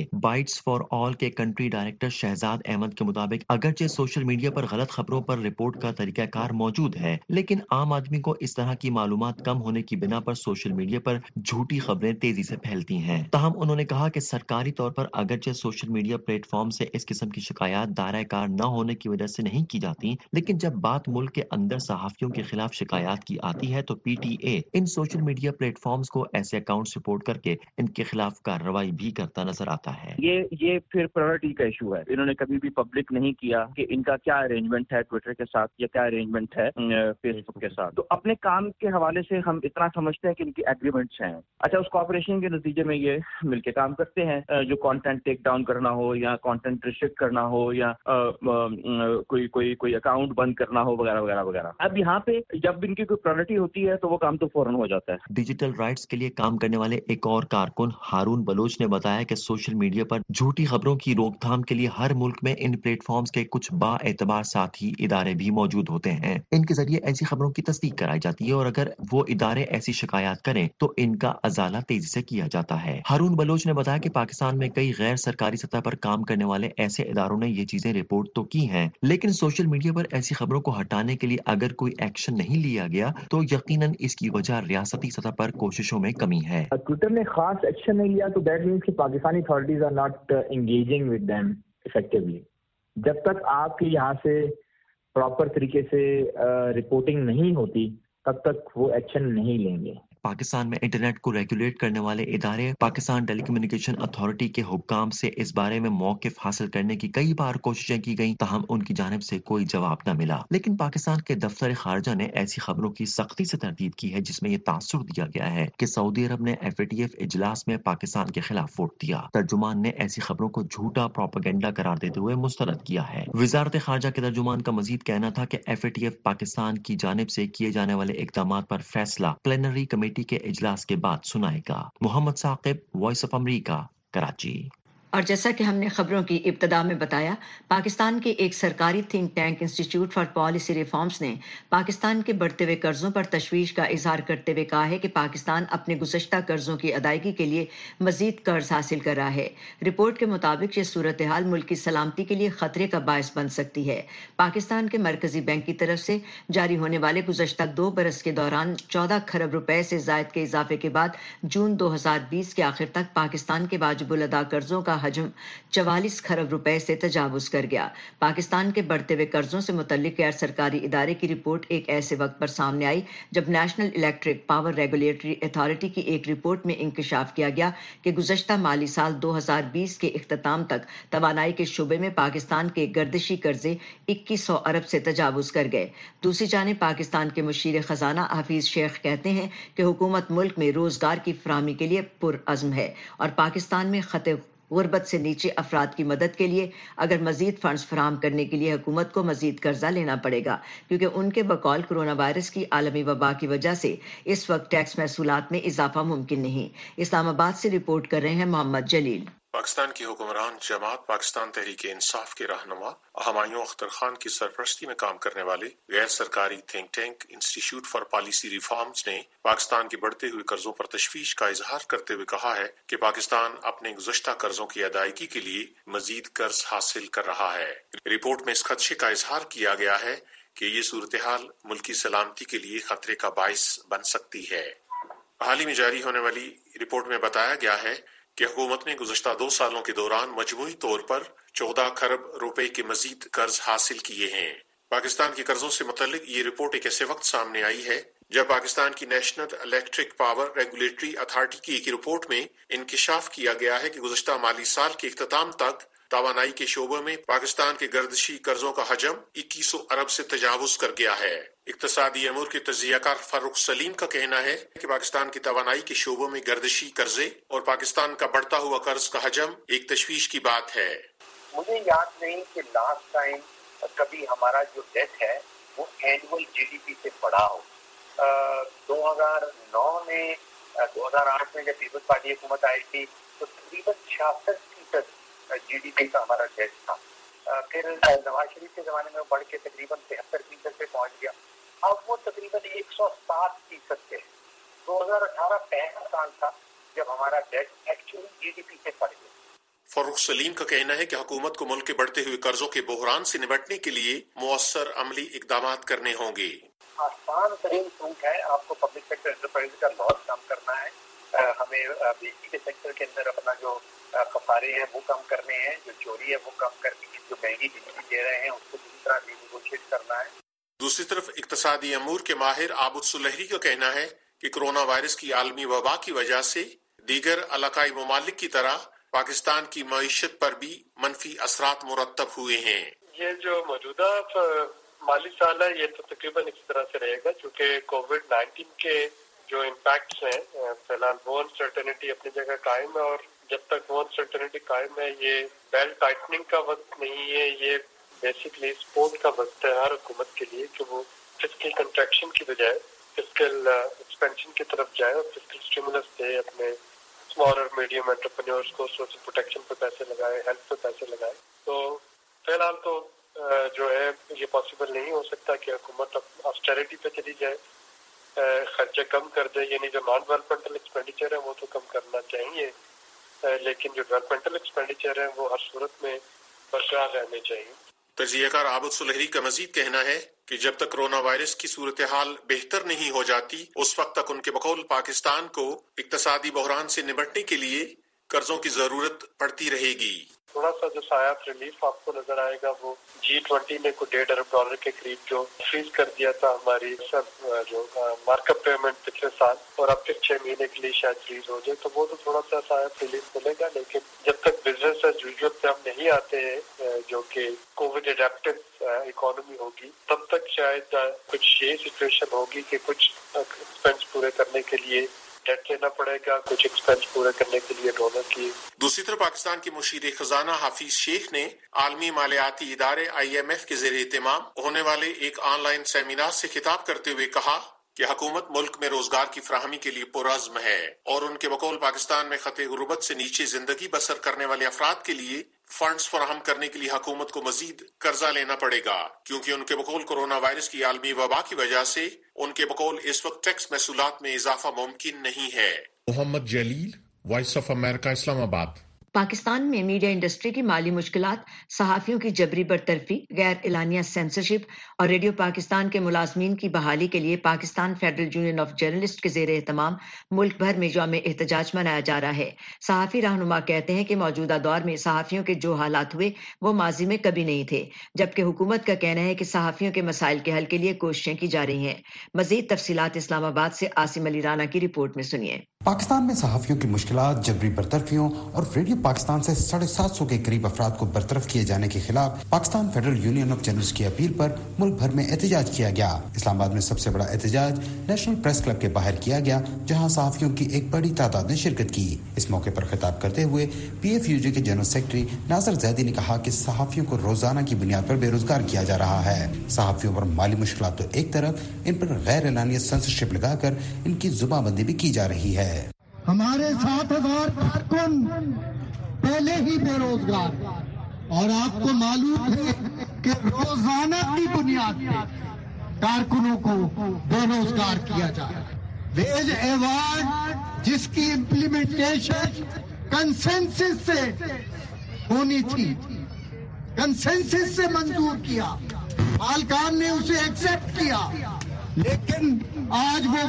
رائٹس فار آل کے کنٹری ڈائریکٹر شہزاد احمد کے مطابق اگرچہ سوشل میڈیا پر غلط خبروں پر رپورٹ کا طریقہ کار موجود ہے، لیکن عام آدمی کو اس طرح کی معلومات کم ہونے کی بنا پر سوشل میڈیا پر جھوٹی خبریں تیزی سے پھیلتی ہیں۔ تاہم انہوں نے کہا کہ سرکاری طور پر اگرچہ سوشل میڈیا پلیٹ فارم سے اس قسم کی شکایات دائرہ کار نہ ہونے کی وجہ سے نہیں کی جاتی، لیکن جب بات ملک کے اندر صحافیوں کے خلاف شکایات کی آتی ہے تو پی ٹی اے ان سوشل میڈیا پلیٹ فارمز کو ایسے اکاؤنٹس رپورٹ کر کے ان کے خلاف کارروائی بھی کرتا نظر آتا ہے۔ یہ یہ پھر پرائورٹی کا ایشو ہے۔ انہوں نے کبھی بھی پبلک نہیں کیا کہ ان کا کیا ارینجمنٹ ہے ٹویٹر کے ساتھ یا کیا ارینجمنٹ ہے فیس بک کے ساتھ۔ تو اپنے کام کے حوالے سے ہم اتنا سمجھتے ہیں کہ ان کی ایگریمنٹس ہیں۔ اچھا، اس کوآپریشن کے نتیجے میں یہ مل کے کام کرتے ہیں، جو کانٹینٹ ٹیک ڈاؤن کرنا ہو یا کانٹینٹ ریسٹرکٹ کرنا ہو یا کوئی کوئی کوئی اکاؤنٹ بند کرنا ہو وغیرہ وغیرہ وغیرہ۔ اب یہاں پہ جب ان کی کوئی پرائورٹی ہوتی ہے تو وہ کام تو فوراً ہو جاتا ہے۔ ڈیجیٹل رائٹس کے لیے کام کرنے والے ایک اور کارکن ہارون بلوچ نے بتایا کہ سوشل میڈیا پر جھوٹی خبروں کی روک تھام کے لیے ہر ملک میں ان پلیٹ فارمز کے کچھ با اعتبار ساتھی ادارے بھی موجود ہوتے ہیں۔ ان کے ذریعے ایسی خبروں کی تصدیق کرائی جاتی ہے اور اگر وہ ادارے ایسی شکایات کریں تو ان کا ازالہ تیزی سے کیا جاتا ہے۔ ہارون بلوچ نے بتایا کہ پاکستان میں کئی غیر سرکاری سطح پر کام کرنے والے ایسے اداروں نے یہ چیزیں رپورٹ تو کی ہیں، لیکن سوشل میڈیا پر ایسی خبروں کو ہٹانے کے لیے اگر کوئی ایکشن نہیں لیا گیا تو یقیناً اس کی وجہ ریاستی سطح پر کوششوں میں کمی ہے۔ ٹویٹر نے خاص ایکشن نہیں لیا تو دیٹ مینس کہ Pakistani authorities are not engaging with them effectively. جب تک آپ کے یہاں سے پراپر طریقے سے رپورٹنگ نہیں ہوتی تب تک وہ ایکشن نہیں لیں گے۔ پاکستان میں انٹرنیٹ کو ریگولیٹ کرنے والے ادارے پاکستان ٹیلی کمیونیکیشن اتھارٹی کے حکام سے اس بارے میں موقف حاصل کرنے کی کئی بار کوششیں کی گئیں، تاہم ان کی جانب سے کوئی جواب نہ ملا۔ لیکن پاکستان کے دفتر خارجہ نے ایسی خبروں کی سختی سے تردید کی ہے جس میں یہ تاثر دیا گیا ہے کہ سعودی عرب نے ایف اے ٹی ایف اجلاس میں پاکستان کے خلاف ووٹ دیا۔ ترجمان نے ایسی خبروں کو جھوٹا پروپیگنڈا قرار دیتے ہوئے مسترد کیا ہے۔ وزارت خارجہ کے ترجمان کا مزید کہنا تھا کہ F A T F Pakistan کی جانب سے کیے جانے والے اقدامات پر فیصلہ پلینری کمیٹی کے اجلاس کے بعد سنائے گا۔ Muhammad Saqib, Voice of America, Karachi. اور جیسا کہ ہم نے خبروں کی ابتدا میں بتایا، پاکستان کے ایک سرکاری think tank institute for policy reforms نے پاکستان کے بڑھتے ہوئے قرضوں پر تشویش کا اظہار کرتے ہوئے کہا ہے کہ پاکستان اپنے گزشتہ قرضوں کی ادائیگی کے لیے مزید قرض حاصل کر رہا ہے۔ رپورٹ کے مطابق یہ صورتحال ملک کی سلامتی کے لیے خطرے کا باعث بن سکتی ہے۔ پاکستان کے مرکزی بینک کی طرف سے جاری ہونے والے گزشتہ دو برس کے دوران چودہ کھرب روپے سے زائد کے اضافے کے بعد جون دو ہزار بیس کے آخر تک پاکستان کے واجب الادا قرضوں کا حجم چوالیس کھرب روپے سے تجاوز کر گیا۔ پاکستان کے بڑھتے ہوئے قرضوں سے متعلق غیر سرکاری ادارے کی رپورٹ ایک ایسے وقت پر سامنے آئی جب national electric power regulatory authority کی ایک رپورٹ میں انکشاف کیا گیا کہ گزشتہ مالی سال دو ہزار بیس کے اختتام تک توانائی کے شعبے میں پاکستان کے گردشی قرضے اکیس سو ارب سے تجاوز کر گئے۔ دوسری جانب پاکستان کے مشیر خزانہ حفیظ شیخ کہتے ہیں کہ حکومت ملک میں روزگار کی فراہمی کے لیے پرعزم ہے اور پاکستان میں خطے غربت سے نیچے افراد کی مدد کے لیے اگر مزید فنڈز فراہم کرنے کے لیے حکومت کو مزید قرضہ لینا پڑے گا، کیونکہ ان کے بقول کورونا وائرس کی عالمی وبا کی وجہ سے اس وقت ٹیکس محصولات میں اضافہ ممکن نہیں۔ اسلام آباد سے رپورٹ کر رہے ہیں محمد جلیل۔ پاکستان کی حکمران جماعت پاکستان تحریک انصاف کے رہنما ہمایوں اختر خان کی سرپرستی میں کام کرنے والے غیر سرکاری think tank institute for policy reforms نے پاکستان کے بڑھتے ہوئے قرضوں پر تشویش کا اظہار کرتے ہوئے کہا ہے کہ پاکستان اپنے گزشتہ قرضوں کی ادائیگی کے لیے مزید قرض حاصل کر رہا ہے۔ رپورٹ میں اس خدشے کا اظہار کیا گیا ہے کہ یہ صورتحال ملکی سلامتی کے لیے خطرے کا باعث بن سکتی ہے۔ حال ہی میں جاری ہونے والی رپورٹ میں بتایا گیا ہے کہ حکومت نے گزشتہ دو سالوں کے دوران مجموعی طور پر چودہ کھرب روپے کے مزید قرض حاصل کیے ہیں۔ پاکستان کے قرضوں سے متعلق یہ رپورٹ ایک ایسے وقت سامنے آئی ہے جب پاکستان کی national electric power regulatory authority کی ایک رپورٹ میں انکشاف کیا گیا ہے کہ گزشتہ مالی سال کے اختتام تک توانائی کے شعبے میں پاکستان کے گردشی قرضوں کا حجم اکیس سو ارب سے تجاوز کر گیا ہے۔ اقتصادی امور کے تجزیہ کار فاروق سلیم کا کہنا ہے کہ پاکستان کی توانائی کے شعبوں میں گردشی قرضے اور پاکستان کا بڑھتا ہوا قرض کا حجم ایک تشویش کی بات ہے۔ مجھے یاد نہیں کہ لاسٹ ٹائم کبھی ہمارا جو ڈیٹ ہے وہ اینول جی ڈی پی سے بڑا ہو۔ دو ہزار نو میں دو ہزار آٹھ میں جب پیپلز پارٹی حکومت آئی تھی تو تقریباً چھیاسٹھ فیصد جی ڈی پی کا ہمارا ڈیٹ تھا۔ پھر نواز شریف کے زمانے میں بڑھ کے تقریباً تہتر فیصد پہ پہنچ گیا، اب وہ تقریباً ایک سو سات فیصد پہ۔ دو ہزار اٹھارہ پہلا سال تھا جب ہمارا debt actually G D P سے بڑھ گیا۔ फरूख सलीम का कहना है कि हुकूमत को मुल्क के बढ़ते हुए कर्जों के बहरान से निपटने के लिए मुअस्सर अमली इकदाम करने होंगे। आसान तरीन रूट है, आपको पब्लिक सेक्टर एंटरप्राइज का लॉस कम करना है, हमें बिजली के सेक्टर के अंदर अपना जो कफारे हैं वो कम करने हैं, जो चोरी है वो कम करनी है, जो महंगी बिजली दे रहे हैं उसको दूसरी तरह रिनेगोशिएट करना है। दूसरी तरफ इक्तसादी अमूर के माहिर आबुद सुलहरी का कहना है कि कोरोना वायरस की आलमी वबा की वजह से दीगर इलाकाई ममालिक की तरह पाकिस्तान की मईशत पर भी मनफी असरात मुरतब हुए हैं। ये जो मौजूदा माली साल है ये तो तकरीबन इसी तरह से रहेगा, क्योंकि कोविड नाइन्टीन के जो इम्पैक्ट्स हैं फिलहाल वो अनसर्टेनिटी अपनी जगह कायम है, और जब तक वो अनसर्टेनिटी कायम है ये बेल्ट टाइटनिंग का वक्त नहीं है, ये बेसिकली सपोर्ट का वक्त है हर हुकूमत के लिए कि वो फिस्कल कंट्रैक्शन की बजाय फिस्कल एक्सपेंशन की तरफ जाए और फिस्कल स्टिमुलस दे अपने स्मॉल और मीडियम एंटरप्रेन्योर्स को, सोशल प्रोटेक्शन पे पैसे लगाए, हेल्थ पे पैसे लगाए। तो फिलहाल तो जो है ये पॉसिबल नहीं हो सकता कि हुकूमत ऑस्टेरिटी पे चली जाए, खर्चे कम कर दे, यानी जो नॉन डेवलपमेंटल एक्सपेंडिचर है वो तो कम करना चाहिए, लेकिन जो डेवलपमेंटल एक्सपेंडिचर है वो हर सूरत में बरकरार रहने चाहिए। तजियाकार आबुद सुलहरी का मजीद कहना है कि जब तक कोरोना वायरस की सूरत हाल बेहतर नहीं हो जाती उस वक्त तक उनके बकौल पाकिस्तान को इक्तसादी बहरान से निपटने के लिए कर्जों की जरूरत पड़ती रहेगी। थोड़ा सा जो सायात रिलीफ आपको नजर आएगा वो जी ट्वेंटी ने को डेढ़ अरब डॉलर के करीब जो फ्रीज कर दिया था हमारी सब जो मार्कअप पेमेंट पिछले साल, और अब फिर छह महीने के लिए शायद फ्रीज हो जाए, तो वो तो थोड़ा सा सायात रिलीफ मिलेगा। लेकिन जब तक बिजनेस एज यूजुअल पे हम नहीं आते हैं जो कि कोविड एडेप्टिव इकोनॉमी होगी, तब तक शायद कुछ ये सिचुएशन होगी कि कुछ एक्सपेंस पूरे करने के लिए डेट लेना पड़ेगा, कुछ एक्सपेंस पूरे करने के लिए डॉलर की। दूसरी तरफ पाकिस्तान के मुशीर खजाना हाफिज शेख ने आलमी मालियाती इदारे आई एम एफ के ज़रिए इत्तेमाम होने वाले एक ऑनलाइन सेमिनार से खिताब करते हुए कहा कि हुकूमत मुल्क में रोजगार की फराहमी के लिए पुरअज़्म है और उनके बकौल पाकिस्तान में खते गुर्बत से नीचे जिंदगी बसर करने वाले अफराद के लिए फंड्स फराहम करने के लिए हुकूमत को मजीद कर्जा लेना पड़ेगा, क्योंकि उनके बकौल कोरोना वायरस की आलमी वबा की वजह से उनके बकौल इस वक्त टैक्स महसूलात में इजाफा मुमकिन नहीं है। Mohammad Jalil, Voice of America, Islamabad. Pakistan में मीडिया इंडस्ट्री की माली मुश्किलात, सहाफ़ियों की जबरी बरतरफी, गैर एलानिया सेंसरशिप और रेडियो पाकिस्तान के मुलाजमीन की बहाली के लिए Pakistan federal union of journalist के ज़ेर एहतमाम मुल्क भर में यौम एहतजाज मनाया जा रहा है। सहाफ़ी रहनुमा कहते हैं कि मौजूदा दौर में सहाफ़ियों के जो हालात हुए वो माजी में कभी नहीं थे, जबकि हुकूमत का कहना है कि सहाफ़ियों के मसाइल के हल के लिए कोशिशें की जा रही हैं। मज़ीद तफसीलात इस्लामाबाद से आसिम अली राना की रिपोर्ट में सुनिए। पाकिस्तान में सहाफ़ियों की मुश्किलात, जबरी बरतरफियों और रेडियो पाकिस्तान से साढ़े सात सौ के करीब अफराद को बरतरफ किए जाने के खिलाफ Pakistan federal union of journalist की अपील पर मुल्क भर में एहतजाज किया गया। इस्लामाबाद में सबसे बड़ा एहतजाज नेशनल प्रेस क्लब के बाहर किया गया, जहां सहाफ़ियों की एक बड़ी तादाद ने शिरकत की। इस मौके पर खिताब करते हुए पी एफ यू जे के जनरल सेक्रेटरी नासिर जैदी ने कहा कि सहाफ़ियों को रोजाना की बुनियाद पर बेरोजगार किया जा रहा है। सहाफ़ियों पर माली मुश्किलात तो एक तरफ, इन पर गैर एलानिया सेंसरशिप लगाकर इनकी जुबानबंदी भी की जा रही है। हमारे सात हजार कारकुन पहले ही बेरोजगार, और आपको मालूम है कि रोजाना की बुनियाद पे कारकुनों को बेरोजगार किया जा रहा है। वेज अवार्ड जिसकी इम्प्लीमेंटेशन कंसेंसस से होनी थी, कंसेंसस से मंजूर किया, मालकान ने उसे एक्सेप्ट किया, लेकिन आज वो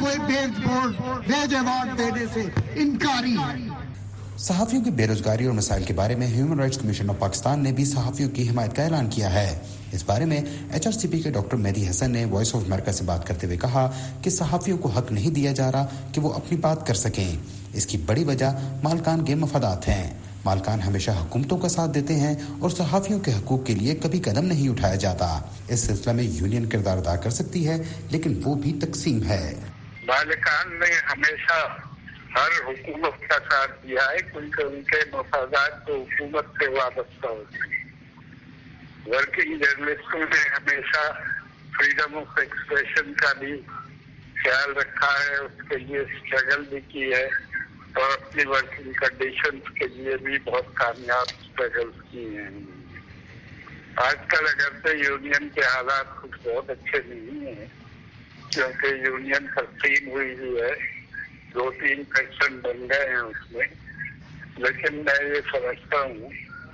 वेज अवार्ड देने से इनकारी है। सहाफ़ियों की बेरोजगारी और मसाइल के बारे में human rights commission of Pakistan ने भी सहाफ़ियों की हिमायत का ऐलान किया है। इस बारे में एच आर सी पी के डॉक्टर मेहदी हसन ने वॉइस ऑफ अमेरिका से बात करते हुए कहा कि सहाफ़ियों को हक नहीं दिया जा रहा कि वो अपनी बात कर सकें। इसकी बड़ी वजह मालकान के मफादात हैं। मालकान हमेशा हुकूमतों का साथ देते हैं और सहाफ़ियों के हकूक़ के लिए कभी कदम नहीं उठाया जाता। इस सिलसिले में यूनियन किरदार अदा कर सकती है, लेकिन वो भी तकसीम है। मालकान ने हमेशा हर हुकूमत का साथ दिया है, क्योंकि उनके मफादात तो हुकूमत से वाबस्ता होते हैं। वर्किंग जर्नलिस्टों ने हमेशा फ्रीडम ऑफ एक्सप्रेशन का भी ख्याल रखा है, उसके लिए स्ट्रगल भी की है और अपनी वर्किंग कंडीशंस के लिए भी बहुत कामयाब स्ट्रगल किए हैं। आजकल अगर से यूनियन के हालात कुछ बहुत अच्छे नहीं है, क्योंकि यूनियन तस्लीम हुई हुई है, दो तीन परसेंट बन गए हैं उसमें, لیکن میں یہ سمجھتا ہوں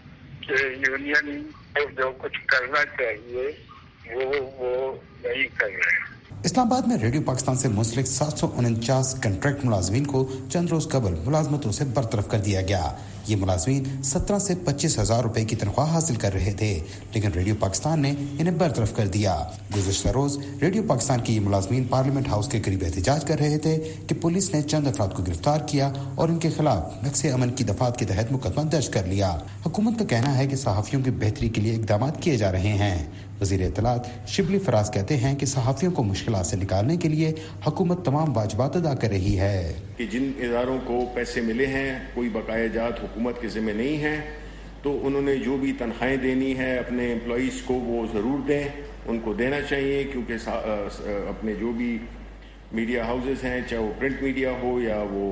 کہ یونین کو جو کچھ کرنا چاہیے وہ وہ نہیں کر رہے. اسلام آباد میں ریڈیو پاکستان سے منسلک سات سو انچاس کنٹریکٹ ملازمین کو چند روز قبل ملازمتوں سے برطرف کر دیا گیا. یہ ملازمین سترہ سے پچیس ہزار روپے کی تنخواہ حاصل کر رہے تھے، لیکن ریڈیو پاکستان نے انہیں برطرف کر دیا. گزشتہ روز ریڈیو پاکستان کے یہ ملازمین پارلیمنٹ ہاؤس کے قریب احتجاج کر رہے تھے کہ پولیس نے چند افراد کو گرفتار کیا اور ان کے خلاف نقص امن کی دفعات کے تحت مقدمہ درج کر لیا. حکومت کا کہنا ہے کہ صحافیوں کی بہتری کے لیے اقدامات کیے جا رہے ہیں. وزیر اطلاعات شبلی فراز کہتے ہیں کہ صحافیوں کو مشکلات سے نکالنے کے لیے حکومت تمام واجبات ادا کر رہی ہے. کہ جن اداروں کو پیسے ملے ہیں کوئی بقایا جات حکومت کے ذمہ نہیں ہیں، تو انہوں نے جو بھی تنخواہیں دینی ہے اپنے امپلائیز کو وہ ضرور دیں، ان کو دینا چاہیے، کیونکہ اپنے جو بھی میڈیا ہاؤسز ہیں، چاہے وہ پرنٹ میڈیا ہو یا وہ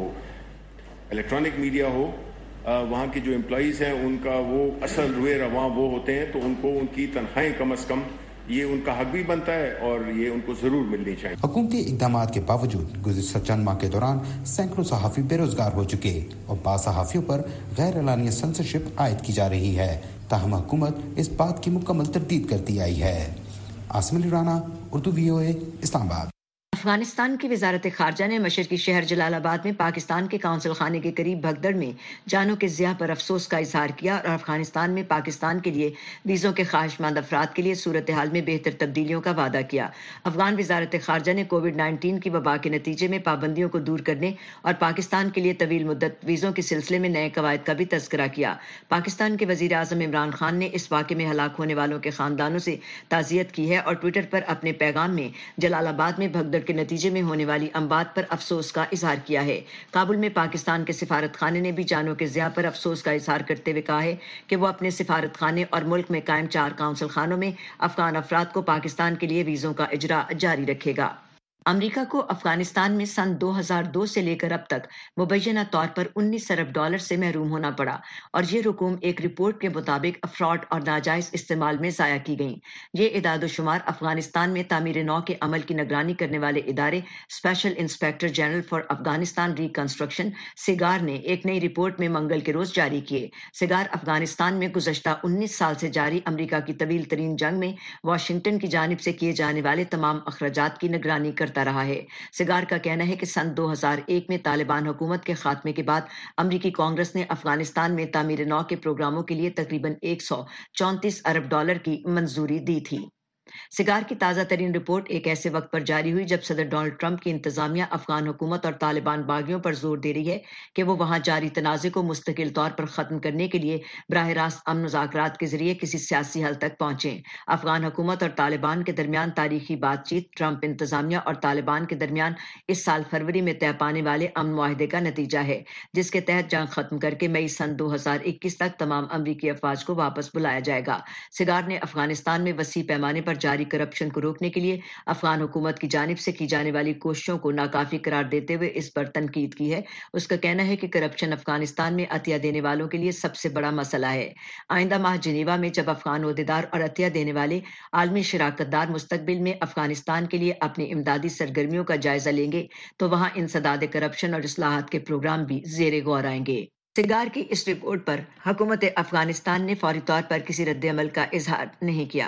الیکٹرانک میڈیا ہو، وہاں کے جو امپلائیز ہیں ان کا وہ اصل روئے رواں وہ ہوتے ہیں، تو ان کو ان کی تنخواہیں کم از کم یہ ان کا حق بھی بنتا ہے اور یہ ان کو ضرور ملنی چاہیے. حکومتی اقدامات کے باوجود گزشتہ چند ماہ کے دوران سینکڑوں صحافی بے روزگار ہو چکے اور بعض صحافیوں پر غیر اعلانیہ سنسرشپ عائد کی جا رہی ہے، تاہم حکومت اس بات کی مکمل تردید کرتی آئی ہے. عاصم علی رانا، اردو وی او اے، اسلام آباد. افغانستان کی وزارت خارجہ نے مشرقی شہر جلال آباد میں پاکستان کے قونصل خانے کے قریب بھگدڑ میں جانوں کے ضیاع پر افسوس کا اظہار کیا اور افغانستان میں پاکستان کے لیے ویزوں کے خواہشمند افراد کے لیے صورتحال میں بہتر تبدیلیوں کا وعدہ کیا. افغان وزارت خارجہ نے کووڈ نائنٹین کی وبا کے نتیجے میں پابندیوں کو دور کرنے اور پاکستان کے لیے طویل مدت ویزوں کے سلسلے میں نئے قواعد کا بھی تذکرہ کیا. پاکستان کے وزیر اعظم عمران خان نے اس واقعے میں ہلاک ہونے والوں کے خاندانوں سے تعزیت کی ہے اور ٹویٹر پر اپنے پیغام میں جلال آباد میں بھگدڑ کے نتیجے میں ہونے والی اموات پر افسوس کا اظہار کیا ہے. کابل میں پاکستان کے سفارت خانے نے بھی جانوں کے ضیاع پر افسوس کا اظہار کرتے ہوئے کہا ہے کہ وہ اپنے سفارت خانے اور ملک میں قائم چار قونصل خانوں میں افغان افراد کو پاکستان کے لیے ویزوں کا اجرا جاری رکھے گا. امریکہ کو افغانستان میں سن دو ہزار دو سے لے کر اب تک مبینہ طور پر انیس ارب ڈالر سے محروم ہونا پڑا اور یہ رقوم ایک رپورٹ کے مطابق فراڈ اور ناجائز استعمال میں ضائع کی گئیں. یہ اعداد و شمار افغانستان میں تعمیر نو کے عمل کی نگرانی کرنے والے ادارے special inspector general for Afghanistan reconstruction SIGAR نے ایک نئی رپورٹ میں منگل کے روز جاری کیے. سیگار افغانستان میں گزشتہ انیس سال سے جاری امریکہ کی طویل ترین جنگ میں واشنگٹن کی جانب سے کیے جانے والے تمام اخراجات کی نگرانی کرتا رہا ہے. سیگار کا کہنا ہے کہ سن دو ہزار ایک میں طالبان حکومت کے خاتمے کے بعد امریکی کانگریس نے افغانستان میں تعمیر نو کے پروگراموں کے لیے تقریباً ایک سو چونتیس ارب ڈالر کی منظوری دی تھی. سیگار کی تازہ ترین رپورٹ ایک ایسے وقت پر جاری ہوئی جب صدر ڈونلڈ ٹرمپ کی انتظامیہ افغان حکومت اور طالبان باغیوں پر زور دے رہی ہے کہ وہ وہاں جاری تنازع کو مستقل طور پر ختم کرنے کے لیے براہ راست امن مذاکرات کے ذریعے کسی سیاسی حل تک پہنچیں. افغان حکومت اور طالبان کے درمیان تاریخی بات چیت ٹرمپ انتظامیہ اور طالبان کے درمیان اس سال فروری میں طے پانے والے امن معاہدے کا نتیجہ ہے، جس کے تحت جنگ ختم کر کے مئی سن دو ہزار اکیس تک تمام امریکی افواج کو واپس بلایا جائے گا. سیگار نے افغانستان میں وسیع پیمانے پر جاری کرپشن کو روکنے کے لیے افغان حکومت کی جانب سے کی جانے والی کوششوں کو ناکافی قرار دیتے ہوئے اس پر تنقید کی ہے. اس کا کہنا ہے کہ کرپشن افغانستان میں عطیہ دینے والوں کے لیے سب سے بڑا مسئلہ ہے. آئندہ ماہ جنیوا میں جب افغان عہدیدار اور عطیہ دینے والے عالمی شراکت دار مستقبل میں افغانستان کے لیے اپنی امدادی سرگرمیوں کا جائزہ لیں گے تو وہاں انسداد کرپشن اور اصلاحات کے پروگرام بھی زیر غور آئیں گے. سیگار کی اس رپورٹ پر حکومت افغانستان نے فوری طور پر کسی رد عمل کا اظہار نہیں کیا.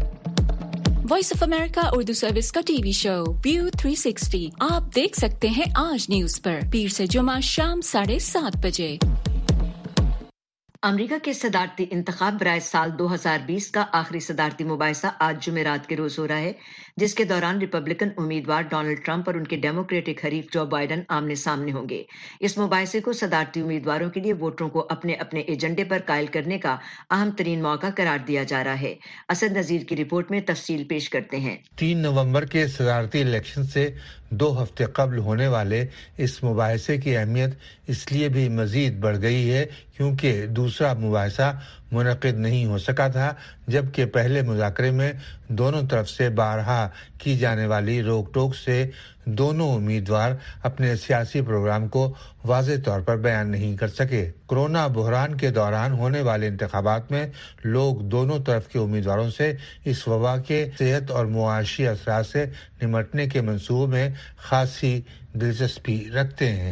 Voice of America Urdu service کا T V show view three sixty آپ دیکھ سکتے ہیں آج نیوز پر پیر سے جمعہ شام ساڑھے سات بجے. امریکہ کے صدارتی انتخاب برائے سال دو ہزار بیس کا آخری صدارتی مباحثہ آج جمعرات کے روز ہو رہا ہے، جس کے دوران ریپبلکن امیدوار ڈونلڈ ٹرمپ اور ان کے ڈیموکریٹک حریف جو بائیڈن آمنے سامنے ہوں گے. اس مباحثے کو صدارتی امیدواروں کے لیے ووٹروں کو اپنے اپنے ایجنڈے پر قائل کرنے کا اہم ترین موقع قرار دیا جا رہا ہے. اسد نذیر کی رپورٹ میں تفصیل پیش کرتے ہیں. تین نومبر کے صدارتی الیکشن سے دو ہفتے قبل ہونے والے اس مباحثے کی اہمیت اس لیے بھی مزید بڑھ گئی ہے کیونکہ دوسرا مباحثہ منعقد نہیں ہو سکا تھا، جبکہ پہلے مذاکرے میں دونوں طرف سے بارہا کی جانے والی روک ٹوک سے دونوں امیدوار اپنے سیاسی پروگرام کو واضح طور پر بیان نہیں کر سکے. کورونا بحران کے دوران ہونے والے انتخابات میں لوگ دونوں طرف کے امیدواروں سے اس وبا کے صحت اور معاشی اثرات سے نمٹنے کے منصوبے میں خاصی دلچسپی رکھتے ہیں.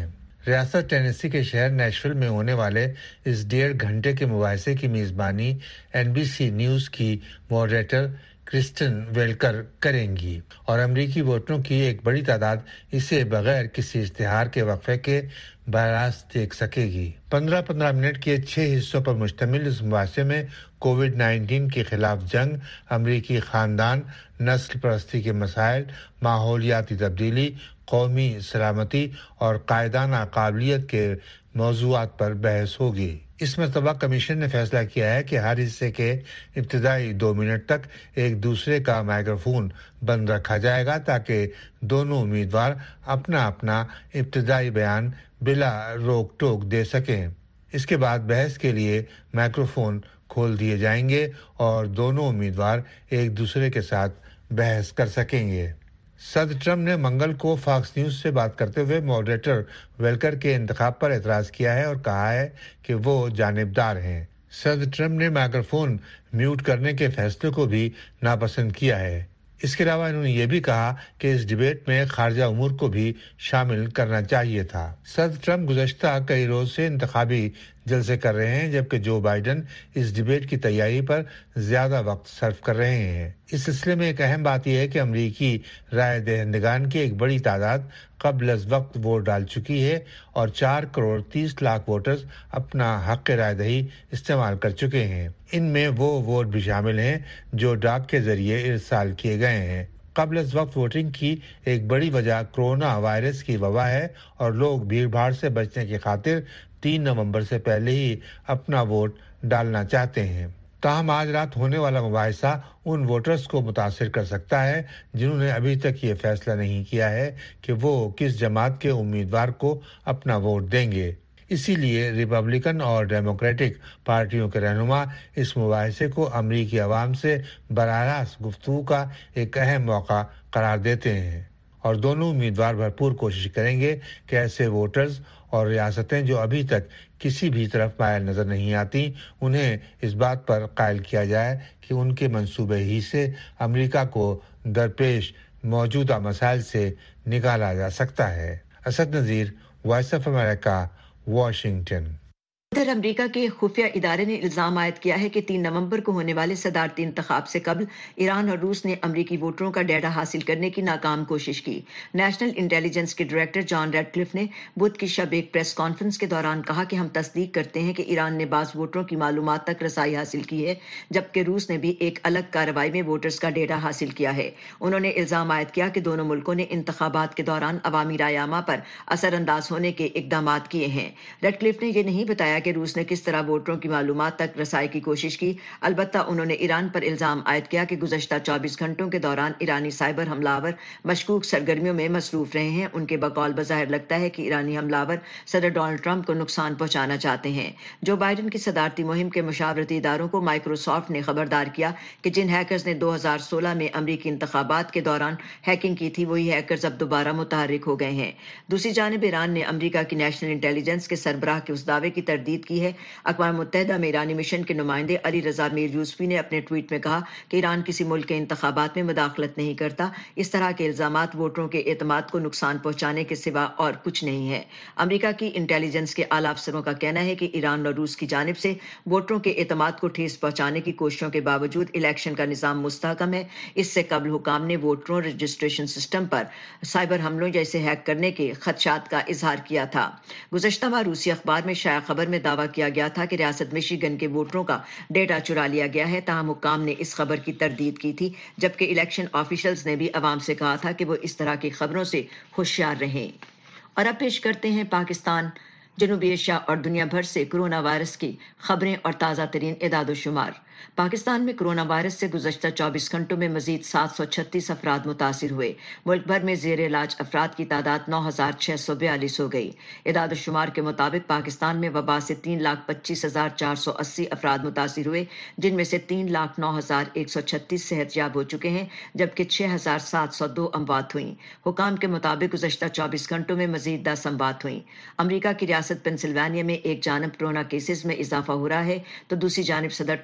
ریاست ٹینیسی کے شہر نیشول میں ہونے والے اس ڈیڑھ گھنٹے کے مباحثے کی میزبانی این بی سی نیوز کی ماڈریٹر کرسٹن ویلکر کریں گی اور امریکی ووٹروں کی ایک بڑی تعداد اسے بغیر کسی اشتہار کے وقفے کے براہ راست دیکھ سکے گی۔ پندرہ پندرہ منٹ کے چھ حصوں پر مشتمل اس مباحثے میں کووڈ نائنٹین کے خلاف جنگ، امریکی خاندان، نسل پرستی کے مسائل، ماحولیاتی تبدیلی، قومی سلامتی اور قائدانہ قابلیت کے موضوعات پر بحث ہوگی۔ اس مرتبہ کمیشن نے فیصلہ کیا ہے کہ ہر حصے کے ابتدائی دو منٹ تک ایک دوسرے کا مائیکروفون بند رکھا جائے گا تاکہ دونوں امیدوار اپنا اپنا ابتدائی بیان بلا روک ٹوک دے سکیں۔ اس کے بعد بحث کے لیے مائیکروفون کھول دیے جائیں گے اور دونوں امیدوار ایک دوسرے کے ساتھ بحث کر سکیں گے۔ صدر ٹرمپ نے منگل کو فاکس نیوز سے بات کرتے ہوئے ماڈریٹر ویلکر کے انتخاب پر اعتراض کیا ہے اور کہا ہے کہ وہ جانبدار ہیں۔ صدر ٹرمپ نے مائیکروفون میوٹ کرنے کے فیصلے کو بھی ناپسند کیا ہے۔ اس کے علاوہ انہوں نے یہ بھی کہا کہ اس ڈیبیٹ میں خارجہ امور کو بھی شامل کرنا چاہیے تھا۔ صدر ٹرمپ گزشتہ کئی روز سے انتخابی جلسے کر رہے ہیں جبکہ جو بائیڈن اس ڈیبیٹ کی تیاری پر زیادہ وقت صرف کر رہے ہیں۔ اس سلسلے میں ایک اہم بات یہ ہے کہ امریکی رائے دہندگان کی ایک بڑی تعداد قبل از وقت ووٹ ڈال چکی ہے اور چار کروڑ تیس لاکھ ووٹرز اپنا حق رائے دہی استعمال کر چکے ہیں۔ ان میں وہ ووٹ بھی شامل ہیں جو ڈاک کے ذریعے ارسال کیے گئے ہیں۔ قبل از وقت ووٹنگ کی ایک بڑی وجہ کورونا وائرس کی وبا ہے اور لوگ بھیڑ بھاڑ سے بچنے کی خاطر تین نومبر سے پہلے ہی اپنا ووٹ ڈالنا چاہتے ہیں۔ تاہم آج رات ہونے والا مباحثہ ان ووٹرز کو متاثر کر سکتا ہے جنہوں نے ابھی تک یہ فیصلہ نہیں کیا ہے کہ وہ کس جماعت کے امیدوار کو اپنا ووٹ دیں گے۔ اسی لیے ریپبلکن اور ڈیموکریٹک پارٹیوں کے رہنما اس مباحثے کو امریکی عوام سے براہ راست گفتگو کا ایک اہم موقع قرار دیتے ہیں اور دونوں امیدوار بھرپور کوشش کریں گے کہ ایسے ووٹرز اور ریاستیں جو ابھی تک کسی بھی طرف مائل نظر نہیں آتی انہیں اس بات پر قائل کیا جائے کہ ان کے منصوبے ہی سے امریکہ کو درپیش موجودہ مسائل سے نکالا جا سکتا ہے۔ Asad Nazir, Voice of America, Washington. ادھر امریکہ کے خفیہ ادارے نے الزام عائد کیا ہے کہ تین نومبر کو ہونے والے صدارتی انتخاب سے قبل ایران اور روس نے امریکی ووٹروں کا ڈیٹا حاصل کرنے کی ناکام کوشش کی۔ نیشنل انٹیلیجنس کے ڈائریکٹر جان ریڈ کلف نے بدھ کی شب ایک پریس کانفرنس کے دوران کہا کہ ہم تصدیق کرتے ہیں کہ ایران نے بعض ووٹروں کی معلومات تک رسائی حاصل کی ہے جبکہ روس نے بھی ایک الگ کارروائی میں ووٹرز کا ڈیٹا حاصل کیا ہے۔ انہوں نے الزام عائد کیا کہ دونوں ملکوں نے انتخابات کے دوران عوامی رائے عامہ پر اثر انداز ہونے کے اقدامات کیے ہیں۔ ریڈ کلف نے یہ نہیں بتایا کہ روس نے کس طرح ووٹروں کی معلومات تک رسائی کی کوشش کی، البتہ انہوں نے ایران پر الزام عائد کیا کہ گزشتہ چوبیس گھنٹوں کے دوران ایرانی سائبر حملہ آور مشکوک سرگرمیوں میں مصروف رہے ہیں۔ ان کے بقول بظاہر لگتا ہے کہ ایرانی حملہ آور صدر ڈونلڈ ٹرمپ کو نقصان پہنچانا چاہتے ہیں۔ جو بائیڈن کی صدارتی مہم کے مشاورتی اداروں کو مائیکروسافٹ نے خبردار کیا کہ جن ہیکرز نے دو ہزار سولہ میں امریکی انتخابات کے دوران ہیکنگ کی تھی وہی ہیکرز اب دوبارہ متحرک ہو گئے ہیں۔ دوسری جانب ایران نے امریکہ کی نیشنل انٹیلیجنس کے سربراہ کے اس دعوے کی تردید کی ہے۔ اقوام متحدہ میں ایرانی مشن کے نمائندے علی رضا میر یوسفی نے اپنے ٹویٹ میں کہا کہ ایران کسی ملک کے انتخابات میں مداخلت نہیں کرتا۔ اس طرح کے الزامات ووٹروں کے اعتماد کو نقصان پہنچانے کے سوا اور کچھ نہیں ہے۔ امریکہ کی انٹیلیجنس کے اعلیٰ افسروں کا کہنا ہے کہ ایران اور روس کی جانب سے ووٹروں کے اعتماد کو ٹھیس پہنچانے کی کوششوں کے باوجود الیکشن کا نظام مستحکم ہے۔ اس سے قبل حکام نے ووٹروں رجسٹریشن سسٹم پر سائبر حملوں جیسے ہیک کرنے کے خدشات کا اظہار کیا تھا۔ گزشتہ ماہ روسی اخبار میں شائع خبر میں دعویٰ کیا گیا تھا کہ ریاست مشیگن کے ووٹروں کا ڈیٹا چرا لیا گیا ہے، تاہم حکام نے اس خبر کی تردید کی تھی جبکہ الیکشن آفیشلز نے بھی عوام سے کہا تھا کہ وہ اس طرح کی خبروں سے ہوشیار رہیں۔ اور اب پیش کرتے ہیں پاکستان، جنوبی ایشیا اور دنیا بھر سے کرونا وائرس کی خبریں اور تازہ ترین اعداد و شمار۔ پاکستان میں کرونا وائرس سے گزشتہ چوبیس گھنٹوں میں مزید سات سو چھتیس افراد متاثر ہوئے۔ ملک بھر میں زیر علاج افراد کی تعداد نو ہزار چھ سو بیالیس ہو گئی۔ اعداد و شمار کے مطابق پاکستان میں وبا سے تین لاکھ پچیس ہزار چار سو اسی افراد متاثر ہوئے، جن میں سے تین لاکھ نو ہزار ایک سو چھتیس صحت یاب ہو چکے ہیں جبکہ چھ ہزار سات سو دو اموات ہوئیں۔ حکام کے مطابق گزشتہ چوبیس گھنٹوں میں مزید دس اموات ہوئیں۔ امریکہ کی ریاست پنسلوانیا میں ایک جانب کرونا کیسز میں اضافہ ہو رہا ہے تو دوسری جانب صدر ٹرمپ نے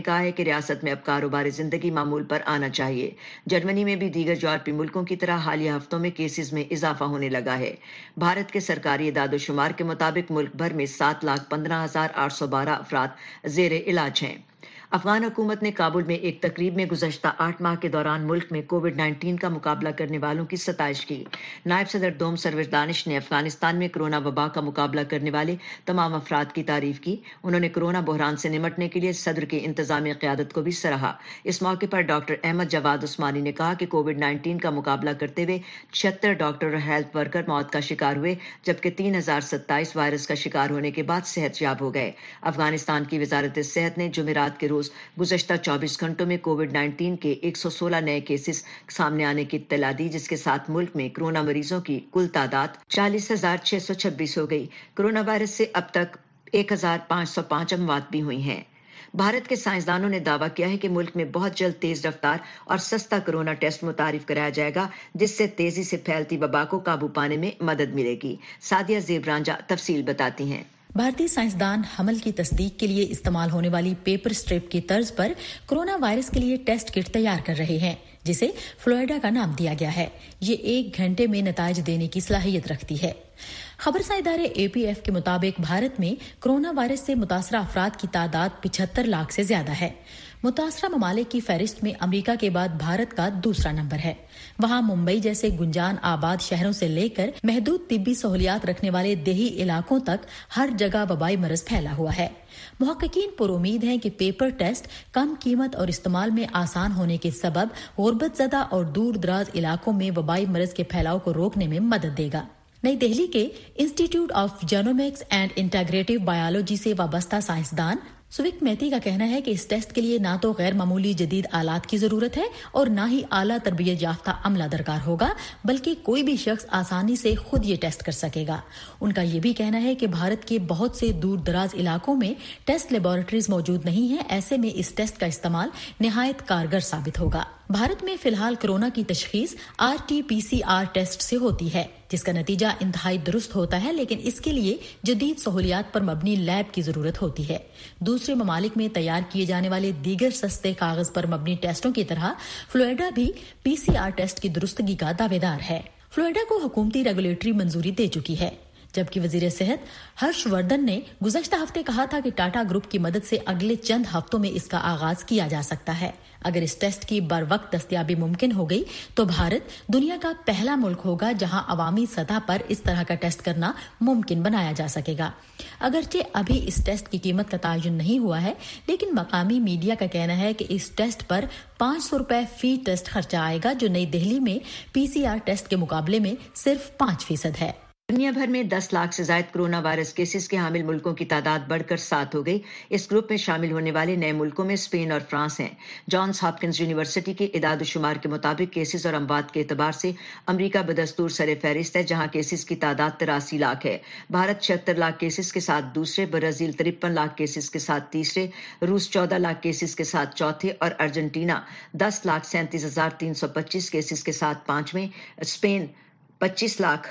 کہا ہے کہ ریاست میں اب کاروبار زندگی معمول پر آنا چاہیے۔ جرمنی میں بھی دیگر یورپی ملکوں کی طرح حالیہ ہفتوں میں کیسز میں اضافہ ہونے لگا ہے۔ بھارت کے سرکاری اعداد و شمار کے مطابق ملک بھر میں سات لاکھ پندرہ ہزار آٹھ سو بارہ افراد زیر علاج ہیں۔ افغان حکومت نے کابل میں ایک تقریب میں گزشتہ آٹھ ماہ کے دوران ملک میں کووڈ نائنٹین کا مقابلہ کرنے والوں کی ستائش کی۔ نائب صدر دوم سرور دانش نے افغانستان میں کرونا وبا کا مقابلہ کرنے والے تمام افراد کی تعریف کی۔ انہوں نے کرونا بحران سے نمٹنے کے لیے صدر کی انتظامی قیادت کو بھی سراہا۔ اس موقع پر ڈاکٹر احمد جواد عثمانی نے کہا کہ کووڈ نائنٹین کا مقابلہ کرتے ہوئے چھہتر ڈاکٹر اور ہیلتھ ورکر موت کا شکار ہوئے، جبکہ تین ہزار ستائیس وائرس کا شکار ہونے کے بعد صحت یاب ہو گئے۔ افغانستان کی وزارت صحت نے جمعرات کے روز گزشتہ چوبیس گھنٹوں میں کووڈ نائنٹین کے ایک سو سولہ نئے کیسز سامنے آنے کی اطلاع دی، جس کے ساتھ ملک میں کرونا مریضوں کی کل تعداد چالیس ہزار چھ سو چھبیس ہو گئی۔ کرونا وائرس سے اب تک ایک ہزار پانچ سو پانچ اموات بھی ہوئی ہیں۔ بھارت کے سائنسدانوں نے دعویٰ کیا ہے کہ ملک میں بہت جلد تیز رفتار اور سستا کرونا ٹیسٹ متعارف کرایا جائے گا، جس سے تیزی سے پھیلتی وبا کو قابو پانے میں مدد ملے گی۔ سعدیہ زیب رانجا تفصیل بتاتی ہیں۔ بھارتی سائنسدان حمل کی تصدیق کے لیے استعمال ہونے والی پیپر سٹرپ کی طرز پر کرونا وائرس کے لیے ٹیسٹ کٹ تیار کر رہے ہیں، جسے فلوریڈا کا نام دیا گیا ہے۔ یہ ایک گھنٹے میں نتائج دینے کی صلاحیت رکھتی ہے۔ خبرساں ادارے اے پی ایف کے مطابق بھارت میں کرونا وائرس سے متاثرہ افراد کی تعداد پچہتر لاکھ سے زیادہ ہے۔ متاثرہ ممالک کی فہرست میں امریکہ کے بعد بھارت کا دوسرا نمبر ہے۔ وہاں ممبئی جیسے گنجان آباد شہروں سے لے کر محدود طبی سہولیات رکھنے والے دیہی علاقوں تک ہر جگہ وبائی مرض پھیلا ہوا ہے۔ محققین پر امید ہیں کہ پیپر ٹیسٹ کم قیمت اور استعمال میں آسان ہونے کے سبب غربت زدہ اور دور دراز علاقوں میں وبائی مرض کے پھیلاؤ کو روکنے میں مدد دے گا۔ نئی دہلی کے institute of genomics and integrative biology سے وابستہ سائنسدان سوک میتی کا کہنا ہے کہ اس ٹیسٹ کے لیے نہ تو غیر معمولی جدید آلات کی ضرورت ہے اور نہ ہی اعلیٰ تربیت یافتہ عملہ درکار ہوگا، بلکہ کوئی بھی شخص آسانی سے خود یہ ٹیسٹ کر سکے گا۔ ان کا یہ بھی کہنا ہے کہ بھارت کے بہت سے دور دراز علاقوں میں ٹیسٹ لیبارٹریز موجود نہیں ہیں، ایسے میں اس ٹیسٹ کا استعمال نہایت کارگر ثابت ہوگا۔ بھارت میں فی الحال کرونا کی تشخیص R T P C R test سے ہوتی ہے، جس کا نتیجہ انتہائی درست ہوتا ہے، لیکن اس کے لیے جدید سہولیات پر مبنی لیب کی ضرورت ہوتی ہے۔ دوسرے ممالک میں تیار کیے جانے والے دیگر سستے کاغذ پر مبنی ٹیسٹوں کی طرح فلوریڈا بھی پی سی آر ٹیسٹ کی درستگی کا دعوے دار ہے۔ فلوریڈا کو حکومتی ریگولیٹری منظوری دے چکی ہے، جبکہ وزیر صحت ہرش وردھن نے گزشتہ ہفتے کہا تھا کہ ٹاٹا گروپ کی مدد سے اگلے چند ہفتوں میں اس کا آغاز کیا جا سکتا ہے۔ اگر اس ٹیسٹ کی بر وقت دستیابی ممکن ہو گئی تو بھارت دنیا کا پہلا ملک ہوگا جہاں عوامی سطح پر اس طرح کا ٹیسٹ کرنا ممکن بنایا جا سکے گا۔ اگرچہ ابھی اس ٹیسٹ کی قیمت کا تعین نہیں ہوا ہے، لیکن مقامی میڈیا کا کہنا ہے کہ اس ٹیسٹ پر پانچ سو روپے فی ٹیسٹ خرچہ آئے گا، جو نئی دہلی میں پی سی آر ٹیسٹ کے مقابلے میں صرف پانچ فیصد ہے۔ دنیا بھر میں دس لاکھ سے زائد کرونا وائرس کیسز کے حامل ملکوں کی تعداد بڑھ کر سات ہو گئی۔ اس گروپ میں شامل ہونے والے نئے ملکوں میں اسپین اور فرانس ہیں۔ جانس ہاپکنز یونیورسٹی کے اعداد و شمار کے مطابق کیسز اور اموات کے اعتبار سے امریکہ بدستور سر فہرست ہے، جہاں کیسز کی تعداد تراسی لاکھ ہے۔ بھارت چھہتر لاکھ کیسز کے ساتھ دوسرے، برازیل ترپن لاکھ کیسز کے ساتھ تیسرے، روس چودہ لاکھ کیسز کے ساتھ چوتھے اور ارجنٹینا دس لاکھ سینتیس ہزار تین سو پچیس کیسز کے ساتھ پانچویں، اسپین پچیس لاکھ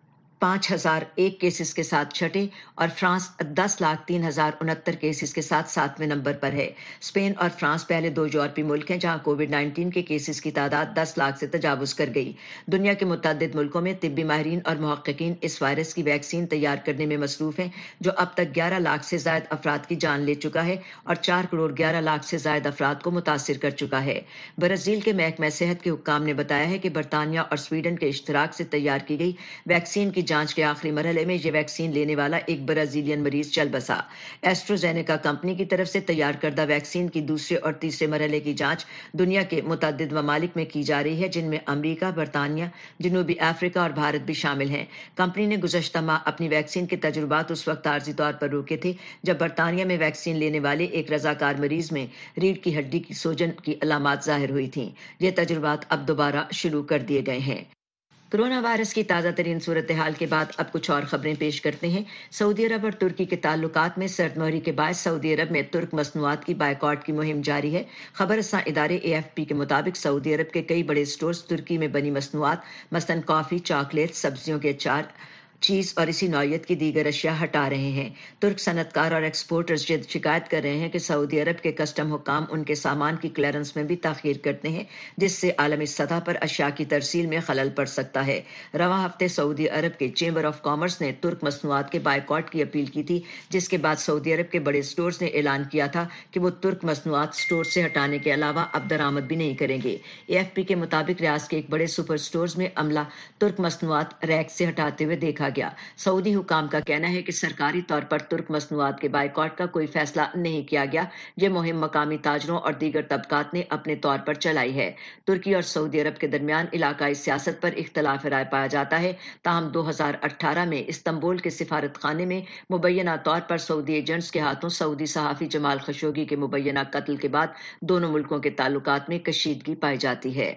پانچ ہزار ایک کیسز کے ساتھ چھٹے اور فرانس دس لاکھ تین ہزار انہتر کیسز کے ساتھ ساتویں نمبر پر ہے۔ اسپین اور فرانس پہلے دو یورپی ملک ہیں جہاں کووڈ نائنٹین کے کیسز کی تعداد دس لاکھ سے تجاوز کر گئی۔ دنیا کے متعدد ملکوں میں طبی ماہرین اور محققین اس وائرس کی ویکسین تیار کرنے میں مصروف ہیں، جو اب تک گیارہ لاکھ سے زائد افراد کی جان لے چکا ہے اور چار کروڑ گیارہ لاکھ سے زائد افراد کو متاثر کر چکا ہے۔ برازیل کے محکمہ صحت کے حکام نے بتایا ہے کہ برطانیہ اور سویڈن کے اشتراک سے تیار کی گئی ویکسین کی جانچ کے آخری مرحلے میں یہ ویکسین لینے والا ایک برازیلین مریض چل بسا۔ ایسٹروزینیکا کمپنی کی طرف سے تیار کردہ ویکسین کی دوسرے اور تیسرے مرحلے کی جانچ دنیا کے متعدد ممالک میں کی جا رہی ہے، جن میں امریکہ، برطانیہ، جنوبی افریقہ اور بھارت بھی شامل ہیں۔ کمپنی نے گزشتہ ماہ اپنی ویکسین کے تجربات اس وقت عارضی طور پر روکے تھے جب برطانیہ میں ویکسین لینے والے ایک رضاکار مریض میں ریڑھ کی ہڈی کی سوجن کی علامات ظاہر ہوئی تھیں۔ یہ تجربات اب دوبارہ شروع کر دیے گئے ہیں۔ کرونا وائرس کی تازہ ترین صورتحال کے بعد اب کچھ اور خبریں پیش کرتے ہیں۔ سعودی عرب اور ترکی کے تعلقات میں سرد مہری کے باعث سعودی عرب میں ترک مصنوعات کی بائیکاٹ کی مہم جاری ہے۔ خبر رساں ادارے اے ایف پی کے مطابق سعودی عرب کے کئی بڑے سٹورز ترکی میں بنی مصنوعات مثلاً کافی، چاکلیٹ، سبزیوں کے اچار، چیز اور اسی نوعیت کی دیگر اشیاء ہٹا رہے ہیں۔ ترک صنعت کار اور ایکسپورٹرز جد شکایت کر رہے ہیں کہ سعودی عرب کے کسٹم حکام ان کے سامان کی کلیئرنس میں بھی تاخیر کرتے ہیں، جس سے عالمی سطح پر اشیاء کی ترسیل میں خلل پڑ سکتا ہے۔ رواں ہفتے سعودی عرب کے چیمبر آف کامرس نے ترک مصنوعات کے بائیکاٹ کی اپیل کی تھی، جس کے بعد سعودی عرب کے بڑے سٹورز نے اعلان کیا تھا کہ وہ ترک مصنوعات سٹور سے ہٹانے کے علاوہ اب درآمد بھی نہیں کریں گے۔ اے ایف پی کے مطابق ریاض کے ایک بڑے سپر سٹورز میں عملہ ترک مصنوعات ریک سے ہٹاتے ہوئے دیکھا گیا۔ سعودی حکام کا کہنا ہے کہ سرکاری طور پر ترک مصنوعات کے بائیکاٹ کا کوئی فیصلہ نہیں کیا گیا، یہ مہم مقامی تاجروں اور دیگر طبقات نے اپنے طور پر چلائی ہے۔ ترکی اور سعودی عرب کے درمیان علاقائی سیاست پر اختلاف رائے پایا جاتا ہے، تاہم دو ہزار اٹھارہ میں استنبول کے سفارت خانے میں مبینہ طور پر سعودی ایجنٹس کے ہاتھوں سعودی صحافی جمال خشوگی کے مبینہ قتل کے بعد دونوں ملکوں کے تعلقات میں کشیدگی پائی جاتی ہے۔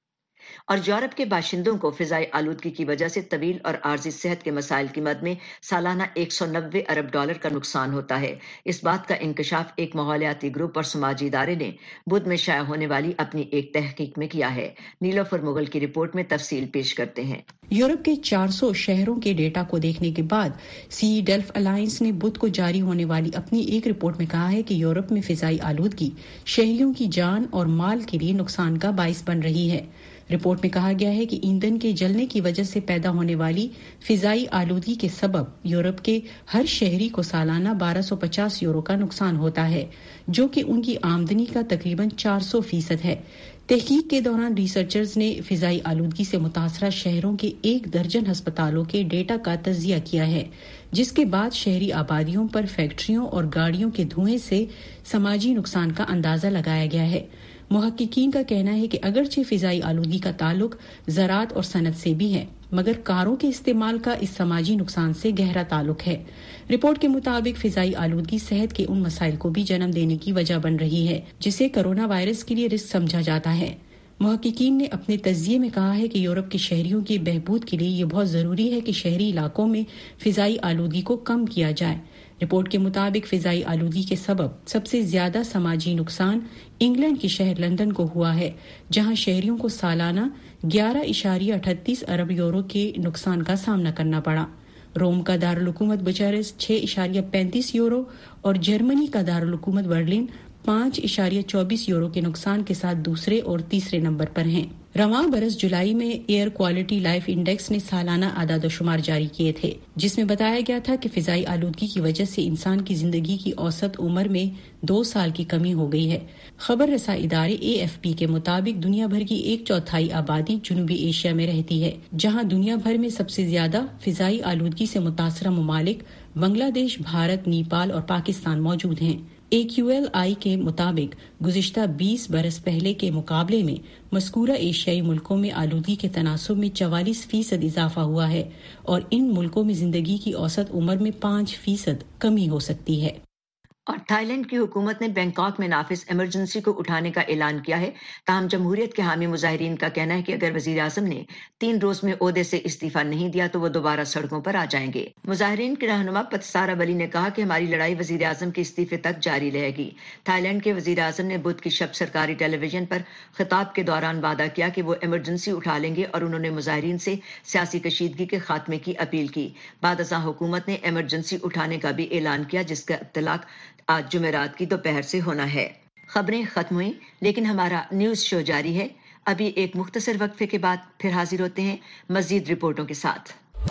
اور یورپ کے باشندوں کو فضائی آلودگی کی وجہ سے طویل اور عارضی صحت کے مسائل کی مد میں سالانہ ایک سو نوے ارب ڈالر کا نقصان ہوتا ہے۔ اس بات کا انکشاف ایک ماحولیاتی گروپ اور سماجی ادارے نے بدھ میں شائع ہونے والی اپنی ایک تحقیق میں کیا ہے۔ نیلوفر مغل کی رپورٹ میں تفصیل پیش کرتے ہیں۔ یورپ کے چار سو شہروں کے ڈیٹا کو دیکھنے کے بعد سی ڈیلف الائنس نے بدھ کو جاری ہونے والی اپنی ایک رپورٹ میں کہا ہے کہ یورپ میں فضائی آلودگی شہریوں کی جان اور مال کے لیے نقصان کا باعث بن رہی ہے۔ رپورٹ میں کہا گیا ہے کہ ایندھن کے جلنے کی وجہ سے پیدا ہونے والی فضائی آلودگی کے سبب یورپ کے ہر شہری کو سالانہ بارہ سو پچاس یورو کا نقصان ہوتا ہے، جو کہ ان کی آمدنی کا تقریباً چار سو فیصد ہے۔ تحقیق کے دوران ریسرچرز نے فضائی آلودگی سے متاثرہ شہروں کے ایک درجن ہسپتالوں کے ڈیٹا کا تجزیہ کیا ہے، جس کے بعد شہری آبادیوں پر فیکٹریوں اور گاڑیوں کے دھوئیں سے سماجی نقصان کا اندازہ لگایا گیا ہے۔ محققین کا کہنا ہے کہ اگرچہ فضائی آلودگی کا تعلق زراعت اور صنعت سے بھی ہے، مگر کاروں کے استعمال کا اس سماجی نقصان سے گہرا تعلق ہے۔ رپورٹ کے مطابق فضائی آلودگی صحت کے ان مسائل کو بھی جنم دینے کی وجہ بن رہی ہے جسے کرونا وائرس کے لیے رسک سمجھا جاتا ہے۔ محققین نے اپنے تجزیے میں کہا ہے کہ یورپ کے شہریوں کی بہبود کے لیے یہ بہت ضروری ہے کہ شہری علاقوں میں فضائی آلودگی کو کم کیا جائے۔ رپورٹ کے مطابق فضائی آلودگی کے سبب سب سے زیادہ سماجی نقصان انگلینڈ کے شہر لندن کو ہوا ہے، جہاں شہریوں کو سالانہ گیارہ اشاریہ اٹھتیس ارب یورو کے نقصان کا سامنا کرنا پڑا۔ روم کا دارالحکومت بچارسٹ چھ اشاریہ پینتیس یورو اور جرمنی کا دارالحکومت برلن پانچ اشاریہ چوبیس یورو کے نقصان کے ساتھ دوسرے اور تیسرے نمبر پر ہیں۔ رواں برس جولائی میں ایئر کوالٹی لائف انڈیکس نے سالانہ اعداد و شمار جاری کیے تھے، جس میں بتایا گیا تھا کہ فضائی آلودگی کی وجہ سے انسان کی زندگی کی اوسط عمر میں دو سال کی کمی ہو گئی ہے۔ خبر رساں ادارے اے ایف پی کے مطابق دنیا بھر کی ایک چوتھائی آبادی جنوبی ایشیا میں رہتی ہے، جہاں دنیا بھر میں سب سے زیادہ فضائی آلودگی سے متاثرہ ممالک بنگلہ دیش، بھارت، نیپال اور پاکستان موجود ہیں۔ اے کیو ایل آئی کے مطابق گزشتہ بیس برس پہلے کے مقابلے میں مذکورہ ایشیائی ملکوں میں آلودگی کے تناسب میں چوالیس فیصد اضافہ ہوا ہے اور ان ملکوں میں زندگی کی اوسط عمر میں پانچ فیصد کمی ہو سکتی ہے۔ اور تھائی لینڈ کی حکومت نے بینکاک میں نافذ ایمرجنسی کو اٹھانے کا اعلان کیا ہے، تاہم جمہوریت کے حامی مظاہرین کا کہنا ہے کہ اگر وزیر اعظم نے تین روز میں عہدے سے استعفیٰ نہیں دیا تو وہ دوبارہ سڑکوں پر آ جائیں گے۔ مظاہرین کے رہنما پتسارا بلی نے کہا کہ ہماری لڑائی وزیر اعظم کے استعفے تک جاری رہے گی۔ تھائی لینڈ کے وزیر اعظم نے بدھ کی شب سرکاری ٹیلی ویژن پر خطاب کے دوران وعدہ کیا کہ وہ ایمرجنسی اٹھا لیں گے اور انہوں نے مظاہرین سے سیاسی کشیدگی کے خاتمے کی اپیل کی۔ بعد ازاں حکومت نے ایمرجنسی اٹھانے کا بھی اعلان کیا، جس کا اطلاق آج جمعرات کی دوپہر سے ہونا ہے۔ خبریں ختم ہوئیں لیکن ہمارا نیوز شو جاری ہے۔ ابھی ایک مختصر وقفے کے بعد پھر حاضر ہوتے ہیں مزید رپورٹوں کے ساتھ۔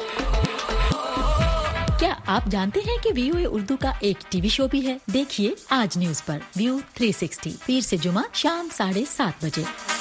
کیا آپ جانتے ہیں کہ ویو اے اردو کا ایک ٹی وی شو بھی ہے؟ دیکھیے آج نیوز پر ویو تھری سکسٹی، پیر سے جمعہ شام ساڑھے سات بجے۔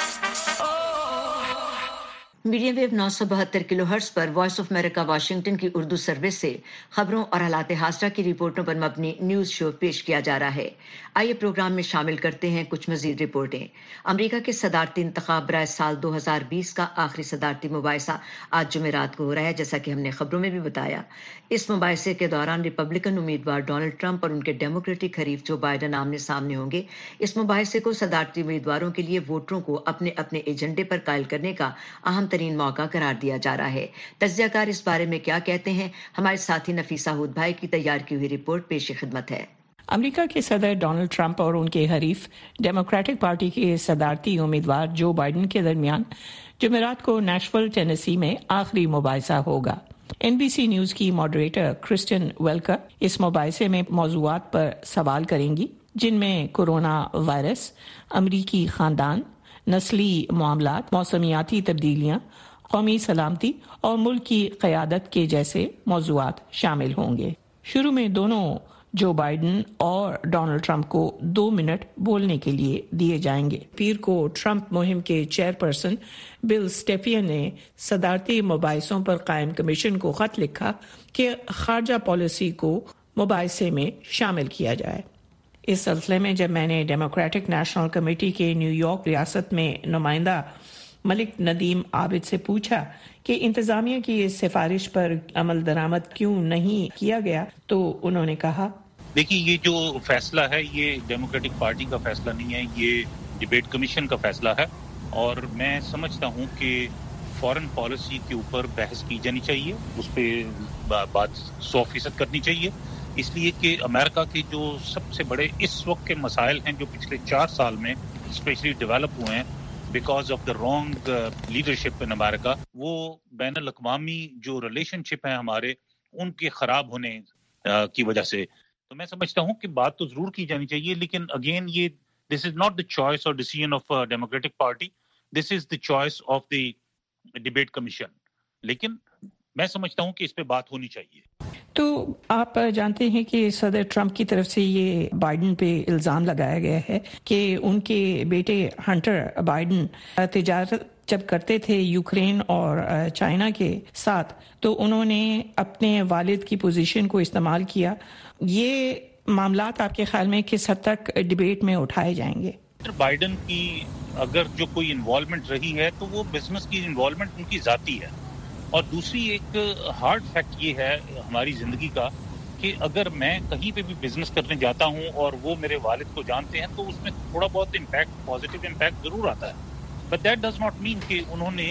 میڈیم ویو نو سو بہتر کلو ہرٹز پر وائس آف امریکہ واشنگٹن کی اردو سروس سے خبروں اور حالات حاضرہ کی رپورٹوں پر مبنی نیوز شو پیش کیا جا رہا ہے۔ آئیے پروگرام میں شامل کرتے ہیں کچھ مزید رپورٹیں۔ امریکہ کے صدارتی انتخاب برائے سال دو ہزار بیس کا آخری صدارتی مباحثہ آج جمعرات کو ہو رہا ہے، جیسا کہ ہم نے خبروں میں بھی بتایا۔ اس مباحثے کے دوران ریپبلکن امیدوار ڈونلڈ ٹرمپ اور ان کے ڈیموکریٹک حریف جو بائیڈن آمنے سامنے ہوں گے۔ اس مباحثے کو صدارتی امیدواروں کے لیے ووٹروں کو اپنے اپنے ایجنڈے پر قائل کرنے کا اہم ترین موقع قرار دیا جا رہا ہے۔ تجزیہ کار اس بارے میں کیا کہتے ہیں، ہمارے ساتھی نفیسہ ہود بھائی کی تیار کی ہوئی رپورٹ پیش خدمت ہے۔ امریکہ کے صدر ڈونلڈ ٹرمپ اور ان کے حریف ڈیموکریٹک پارٹی کے صدارتی امیدوار جو بائیڈن کے درمیان جمعرات کو نیشول ٹینیسی میں آخری مباحثہ ہوگا۔ एनबीसी न्यूज की मॉडरेटर क्रिस्टियन वेल्कर इस मुबाहिसे में मौज़ूआत पर सवाल करेंगी, जिनमें कोरोना वायरस, अमरीकी खानदान, नस्ली मामलात, मौसमियाती तब्दीलियां, कौमी सलामती और मुल्क की क़यादत के जैसे मौज़ूआत शामिल होंगे। शुरू में दोनों जो बाइडेन और डोनाल्ड ट्रंप को दो मिनट बोलने के लिए दिए जाएंगे। पीर को ट्रंप मुहिम के चेयरपर्सन बिल स्टेपियन ने सदारती मुबाहिसों पर कायम कमीशन को खत लिखा कि खारजा पॉलिसी को मुबाहिसे में शामिल किया जाए। इस सिलसिले में जब मैंने डेमोक्रेटिक नेशनल कमेटी के न्यूयॉर्क रियासत में नुमाइंदा मलिक नदीम आबिद से पूछा कि इंतजामिया की इस सिफारिश पर अमल दरामद क्यों नहीं किया गया, तो उन्होंने कहा, देखिए, ये जो फैसला है ये डेमोक्रेटिक पार्टी का फैसला नहीं है, ये डिबेट कमीशन का फैसला है। और मैं समझता हूँ कि फॉरेन पॉलिसी के ऊपर बहस की जानी चाहिए, उस पर बात सौ फीसद करनी चाहिए, इसलिए कि अमेरिका के जो सबसे बड़े इस वक्त के मसाइल हैं जो पिछले चार साल में स्पेशली डेवलप हुए हैं because of the wrong leadership in America, वो बैन अल-अक़वामी जो रिलेशनशिप है हमारे उनके खराब होने uh, की वजह से। तो मैं समझता हूँ कि बात तो जरूर की जानी चाहिए, लेकिन अगेन ये this is not the choice और decision of democratic party, this is the choice of the debate commission. लेकिन मैं समझता हूँ कि इस पे बात होनी चाहिए। तो आप जानते हैं कि सदर ट्रंप की तरफ से ये बाइडेन पे इल्जाम लगाया गया है कि उनके बेटे हंटर बाइडेन तिजारत जब करते थे यूक्रेन और चाइना के साथ, तो उन्होंने अपने वालिद की पोजीशन को इस्तेमाल किया। ये मामलात आपके ख्याल में किस हद तक डिबेट में उठाए जाएंगे? बाइडेन की अगर जो कोई इन्वॉल्वमेंट रही है तो वो बिजनेस की इन्वॉल्वमेंट उनकी जाती है, और दूसरी एक हार्ड फैक्ट ये है हमारी जिंदगी का कि अगर मैं कहीं पे भी बिजनेस करने जाता हूँ और वो मेरे वालिद को जानते हैं तो उसमें थोड़ा बहुत इम्पैक्ट, पॉजिटिव इम्पैक्ट जरूर आता है, but that does not mean कि उन्होंने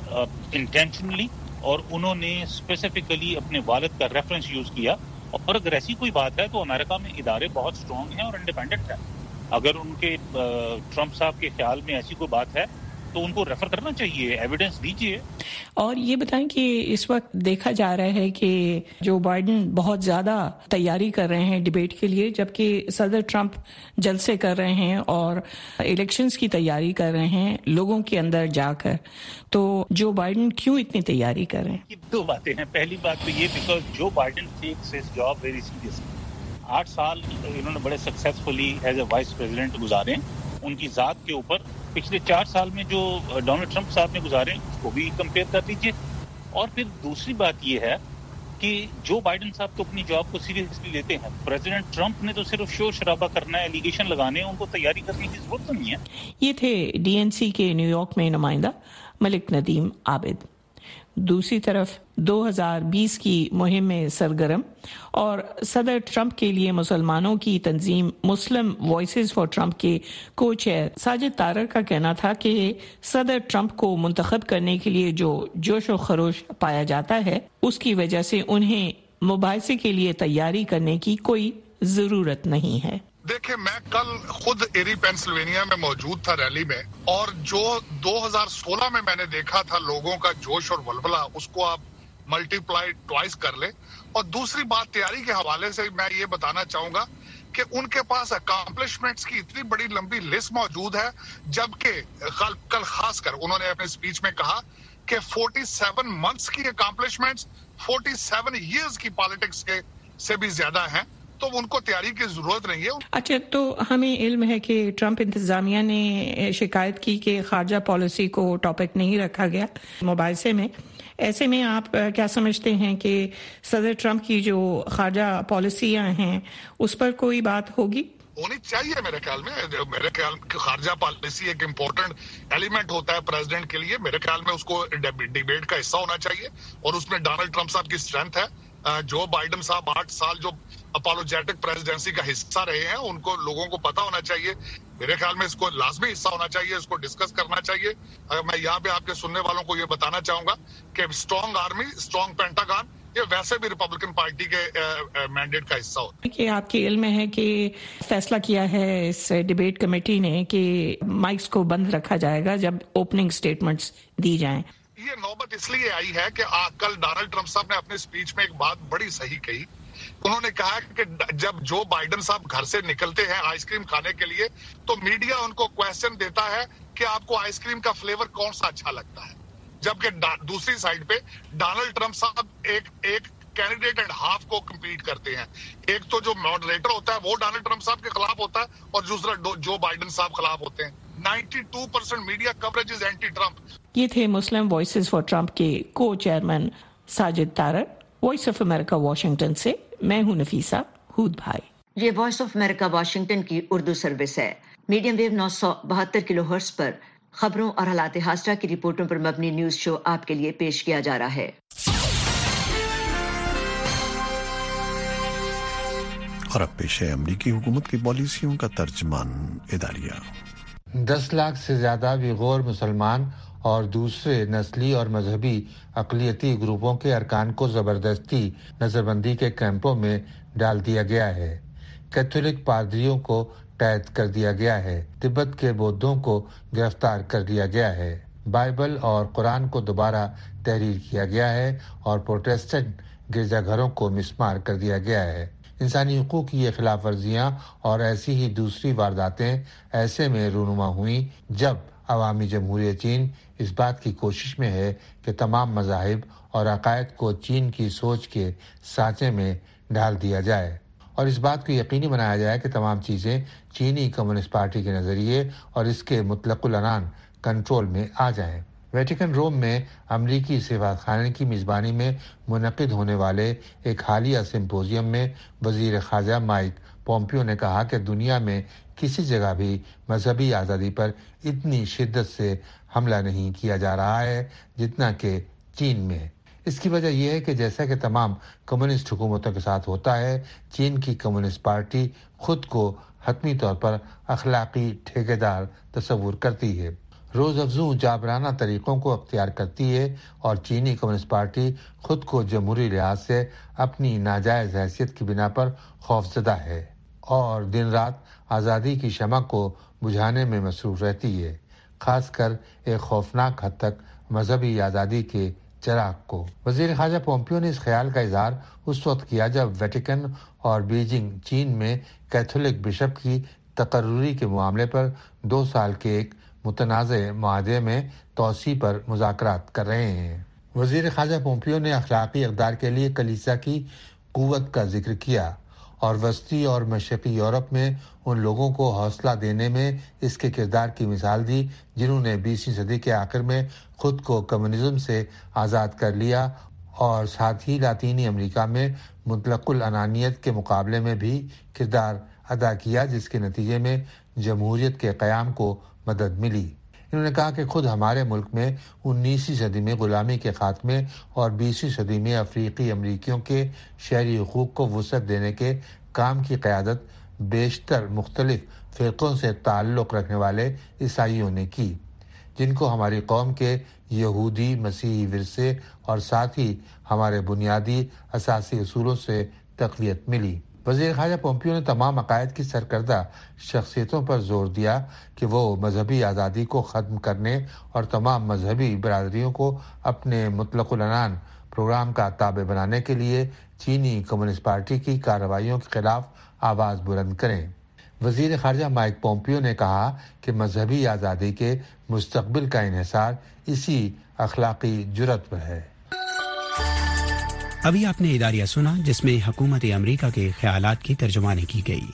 इंटेंशनली uh, और उन्होंने स्पेसिफिकली अपने वालिद का रेफरेंस यूज किया। और अगर ऐसी कोई बात है तो अमेरिका में इदारे बहुत स्ट्रांग हैं और इंडिपेंडेंट हैं। अगर उनके ट्रंप साहब के ख्याल में ऐसी कोई बात है तो उनको रेफर करना चाहिए, एविडेंस दीजिए। और ये बताएं कि इस वक्त देखा जा रहा है कि जो बाइडेन बहुत ज्यादा तैयारी कर रहे हैं डिबेट के लिए, जबकि सदर ट्रंप जलसे कर रहे हैं और इलेक्शंस की तैयारी कर रहे हैं लोगों के अंदर जाकर। तो जो बाइडेन क्यों इतनी तैयारी कर रहे हैं? दो बातें हैं। पहली बात तो ये because Joe Biden takes his job very seriously. आठ साल इन्होंने बड़े successfully as a vice president गुजारे, उनकी जात के ऊपर पिछले चार साल में जो डोनाल्ड ट्रंप साहब ने गुजारे उसको भी कंपेयर कर लीजिए। और फिर दूसरी बात ये है कि जो बाइडेन साहब तो अपनी जॉब को सीरियसली लेते हैं, प्रेसिडेंट ट्रंप ने तो सिर्फ शोर शराबा करना है, एलिगेशन लगाने हैं, उनको तैयारी करने की जरूरत नहीं है। ये थे डीएनसी के न्यूयॉर्क में नुमाइंदा मलिक नदीम आबिद। दूसरी तरफ दो हज़ार बीस की मुहिम में सरगर्म और सदर ट्रंप के लिए मुसलमानों की तंजीम मुस्लिम वॉइसेस फॉर ट्रंप के को चेयर साजिद तारर का कहना था कि सदर ट्रंप को मुंतखब करने के लिए जो जोश और खरोश पाया जाता है उसकी वजह से उन्हें मुबाहिसे के लिए तैयारी करने की कोई जरूरत नहीं है। देखिए, मैं कल खुद एरी पेंसिल्वेनिया में मौजूद था रैली में, और जो दो हज़ार सोलह में मैंने देखा था लोगों का जोश और वलवला, उसको आप मल्टीप्लाई ट्वाइस कर ले। और दूसरी बात तैयारी के हवाले से मैं ये बताना चाहूंगा कि उनके पास अकॉम्प्लिशमेंट्स की इतनी बड़ी लंबी लिस्ट मौजूद है, जबकि कल कल खासकर उन्होंने अपने स्पीच में कहा कि सैंतालीस मंथ्स की अकॉम्प्लिशमेंट्स सैंतालीस इयर्स की पॉलिटिक्स के से भी ज्यादा हैं, तो उनको तैयारी की जरूरत नहीं है। अच्छा, तो हमें इल्म है कि ट्रंप इंतजामिया ने शिकायत की कि खारजा पॉलिसी को टॉपिक नहीं रखा गया मुबाहिसे में। ऐसे में आप क्या समझते हैं कि सदर ट्रंप की जो खारजा पॉलिसियां हैं उस पर कोई बात होगी? होनी चाहिए मेरे ख्याल में। मेरे ख्याल खारजा पॉलिसी एक इम्पोर्टेंट एलिमेंट होता है प्रेसिडेंट के लिए। मेरे ख्याल में उसको डिबेट का हिस्सा होना चाहिए, और उसमें डोनाल्ड ट्रंप साहब की स्ट्रेंथ है। जो बाइडेन साहब आठ साल जो अपोलोजेटिक प्रेसिडेंसी का हिस्सा रहे हैं, उनको लोगों को पता होना चाहिए। मेरे ख्याल में इसको लाजमी हिस्सा होना चाहिए, इसको डिस्कस करना चाहिए। मैं यहाँ पे आपके सुनने वालों को ये बताना चाहूंगा कि स्ट्रॉन्ग आर्मी, स्ट्रॉन्ग पेंटागन, ये वैसे भी रिपब्लिकन पार्टी के मैंडेट का हिस्सा होता है। कि आपके इल्म है कि फैसला किया है इस डिबेट कमेटी ने कि माइक्स को बंद रखा जाएगा जब ओपनिंग स्टेटमेंट्स दी जाएं। یہ نوبت اس لیے آئی ہے کہ کل ڈونلڈ ٹرمپ صاحب نے اپنے اسپیچ میں ایک بات بڑی صحیح کہی. انہوں نے کہا کہ جب جو بائیڈن صاحب گھر سے نکلتے ہیں آئس کریم کھانے کے لیے تو میڈیا ان کو کوشچن دیتا ہے کہ آپ کو آئس کریم کا فلیور کون سا اچھا لگتا ہے, جبکہ دوسری سائڈ پہ ڈونلڈ ٹرمپ صاحب ایک ایک کینڈیڈیٹ اینڈ ہاف کو کمپیٹ کرتے ہیں. ایک تو جو ماڈریٹر ہوتا ہے وہ ڈونلڈ ٹرمپ صاحب کے خلاف ہوتا ہے اور دوسرا جو بائیڈن صاحب خلاف ہوتے ہیں. Ninety two percent media coverage is anti Trump. یہ تھے مسلم وائسز فار ٹرمپ کے کو chairman Sajid Tarar. Voice of America Washington سے میں ہوں نفیسہ ہود بھائی. یہ وائس آف امریکہ واشنگٹن کی اردو سروس ہے. میڈیم ویو نو سو بہتر کلو ہرٹز پر خبروں اور حالات حاضرہ کی رپورٹوں پر مبنی نیوز شو آپ کے لیے پیش کیا جا رہا ہے. اور اب پیش ہے امریکی حکومت کی پالیسیوں کا ترجمان اداریہ. دس لاکھ سے زیادہ ویغور مسلمان اور دوسرے نسلی اور مذہبی اقلیتی گروپوں کے ارکان کو زبردستی نظر بندی کے کیمپوں میں ڈال دیا گیا ہے. کیتھولک پادریوں کو قید کر دیا گیا ہے. تبت کے بودھوں کو گرفتار کر لیا گیا ہے. بائبل اور قرآن کو دوبارہ تحریر کیا گیا ہے اور پروٹیسٹنٹ گرجا گھروں کو مسمار کر دیا گیا ہے. انسانی حقوق کی یہ خلاف ورزیاں اور ایسی ہی دوسری وارداتیں ایسے میں رونما ہوئیں جب عوامی جمہوریہ چین اس بات کی کوشش میں ہے کہ تمام مذاہب اور عقائد کو چین کی سوچ کے سانچے میں ڈال دیا جائے اور اس بات کو یقینی بنایا جائے کہ تمام چیزیں چینی کمیونسٹ پارٹی کے نظریے اور اس کے مطلق العنان کنٹرول میں آ جائیں. ویٹیکن روم میں امریکی سفارت خانے کی میزبانی میں منعقد ہونے والے ایک حالیہ سمپوزیم میں وزیر خارجہ مائک پومپیو نے کہا کہ دنیا میں کسی جگہ بھی مذہبی آزادی پر اتنی شدت سے حملہ نہیں کیا جا رہا ہے جتنا کہ چین میں. اس کی وجہ یہ ہے کہ جیسا کہ تمام کمیونسٹ حکومتوں کے ساتھ ہوتا ہے، چین کی کمیونسٹ پارٹی خود کو حتمی طور پر اخلاقی ٹھیکیدار تصور کرتی ہے، روز افزوں جابرانہ طریقوں کو اختیار کرتی ہے اور چینی کمیونسٹ پارٹی خود کو جمہوری لحاظ سے اپنی ناجائز حیثیت کی بنا پر خوفزدہ ہے اور دن رات آزادی کی شمع کو بجھانے میں مصروف رہتی ہے، خاص کر ایک خوفناک حد تک مذہبی آزادی کے چراغ کو. وزیر خارجہ پومپیو نے اس خیال کا اظہار اس وقت کیا جب ویٹیکن اور بیجنگ چین میں کیتھولک بشپ کی تقرری کے معاملے پر دو سال کے ایک متنازع معاہدے میں توسیع پر مذاکرات کر رہے ہیں. وزیر خارجہ پومپیو نے اخلاقی اقدار کے لیے کلیسا کی قوت کا ذکر کیا اور وسطی اور مشرقی یورپ میں ان لوگوں کو حوصلہ دینے میں اس کے کردار کی مثال دی جنہوں نے بیسویں صدی کے آخر میں خود کو کمیونزم سے آزاد کر لیا اور ساتھ ہی لاطینی امریکہ میں مطلق العنانیت کے مقابلے میں بھی کردار ادا کیا جس کے نتیجے میں جمہوریت کے قیام کو مدد ملی. انہوں نے کہا کہ خود ہمارے ملک میں انیسویں صدی میں غلامی کے خاتمے اور بیسویں صدی میں افریقی امریکیوں کے شہری حقوق کو وسعت دینے کے کام کی قیادت بیشتر مختلف فرقوں سے تعلق رکھنے والے عیسائیوں نے کی، جن کو ہماری قوم کے یہودی مسیحی ورثے اور ساتھ ہی ہمارے بنیادی اساسی اصولوں سے تقویت ملی. وزیر خارجہ پومپیو نے تمام عقائد کی سرکردہ شخصیتوں پر زور دیا کہ وہ مذہبی آزادی کو ختم کرنے اور تمام مذہبی برادریوں کو اپنے مطلق العنان پروگرام کا تابع بنانے کے لیے چینی کمیونسٹ پارٹی کی کارروائیوں کے خلاف آواز بلند کریں. وزیر خارجہ مائک پومپیو نے کہا کہ مذہبی آزادی کے مستقبل کا انحصار اسی اخلاقی جرات پر ہے. ابھی آپ نے اداریہ سنا جس میں حکومت امریکہ کے خیالات کی ترجمانی کی گئی.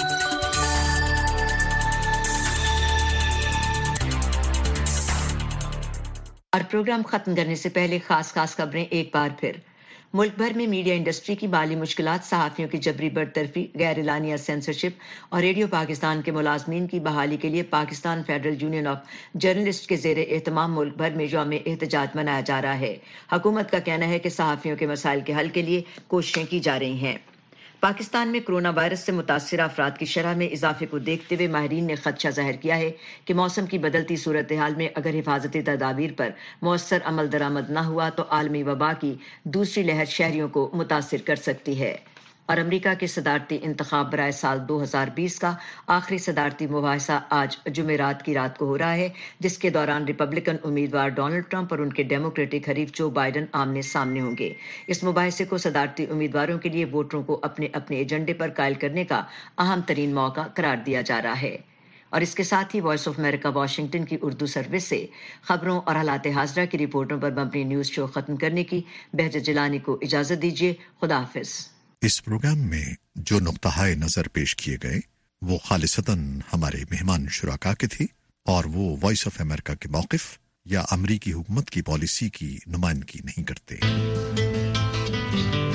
اور پروگرام ختم کرنے سے پہلے خاص خاص خبریں ایک بار پھر. ملک بھر میں میڈیا انڈسٹری کی مالی مشکلات، صحافیوں کی جبری برطرفی، غیر اعلانیہ سینسرشپ اور ریڈیو پاکستان کے ملازمین کی بحالی کے لیے Pakistan federal union of journalist کے زیر اہتمام ملک بھر میں یوم احتجاج منایا جا رہا ہے. حکومت کا کہنا ہے کہ صحافیوں کے مسائل کے حل کے لیے کوششیں کی جا رہی ہیں. پاکستان میں کرونا وائرس سے متاثرہ افراد کی شرح میں اضافے کو دیکھتے ہوئے ماہرین نے خدشہ ظاہر کیا ہے کہ موسم کی بدلتی صورتحال میں اگر حفاظتی تدابیر پر مؤثر عمل درآمد نہ ہوا تو عالمی وبا کی دوسری لہر شہریوں کو متاثر کر سکتی ہے. اور امریکہ کے صدارتی انتخاب برائے سال دو ہزار بیس کا آخری صدارتی مباحثہ آج جمعرات کی رات کو ہو رہا ہے، جس کے دوران ریپبلکن امیدوار ڈونلڈ ٹرمپ اور ان کے ڈیموکریٹک حریف جو بائیڈن آمنے سامنے ہوں گے۔ اس مباحثے کو صدارتی امیدواروں کے لیے ووٹروں کو اپنے اپنے ایجنڈے پر قائل کرنے کا اہم ترین موقع قرار دیا جا رہا ہے۔ اور اس کے ساتھ ہی وائس آف امریکہ واشنگٹن کی اردو سروس سے خبروں اور حالات حاضرہ کی رپورٹوں پر مبنی نیوز شو ختم کرنے کی بہجت جیلانی کو اجازت دیجیے۔ خدا حافظ۔ اس پروگرام میں جو نقطۂ نظر پیش کیے گئے وہ خالصتاً ہمارے مہمان شرکاء کے تھے اور وہ وائس آف امریکہ کے موقف یا امریکی حکومت کی پالیسی کی نمائندگی نہیں کرتے۔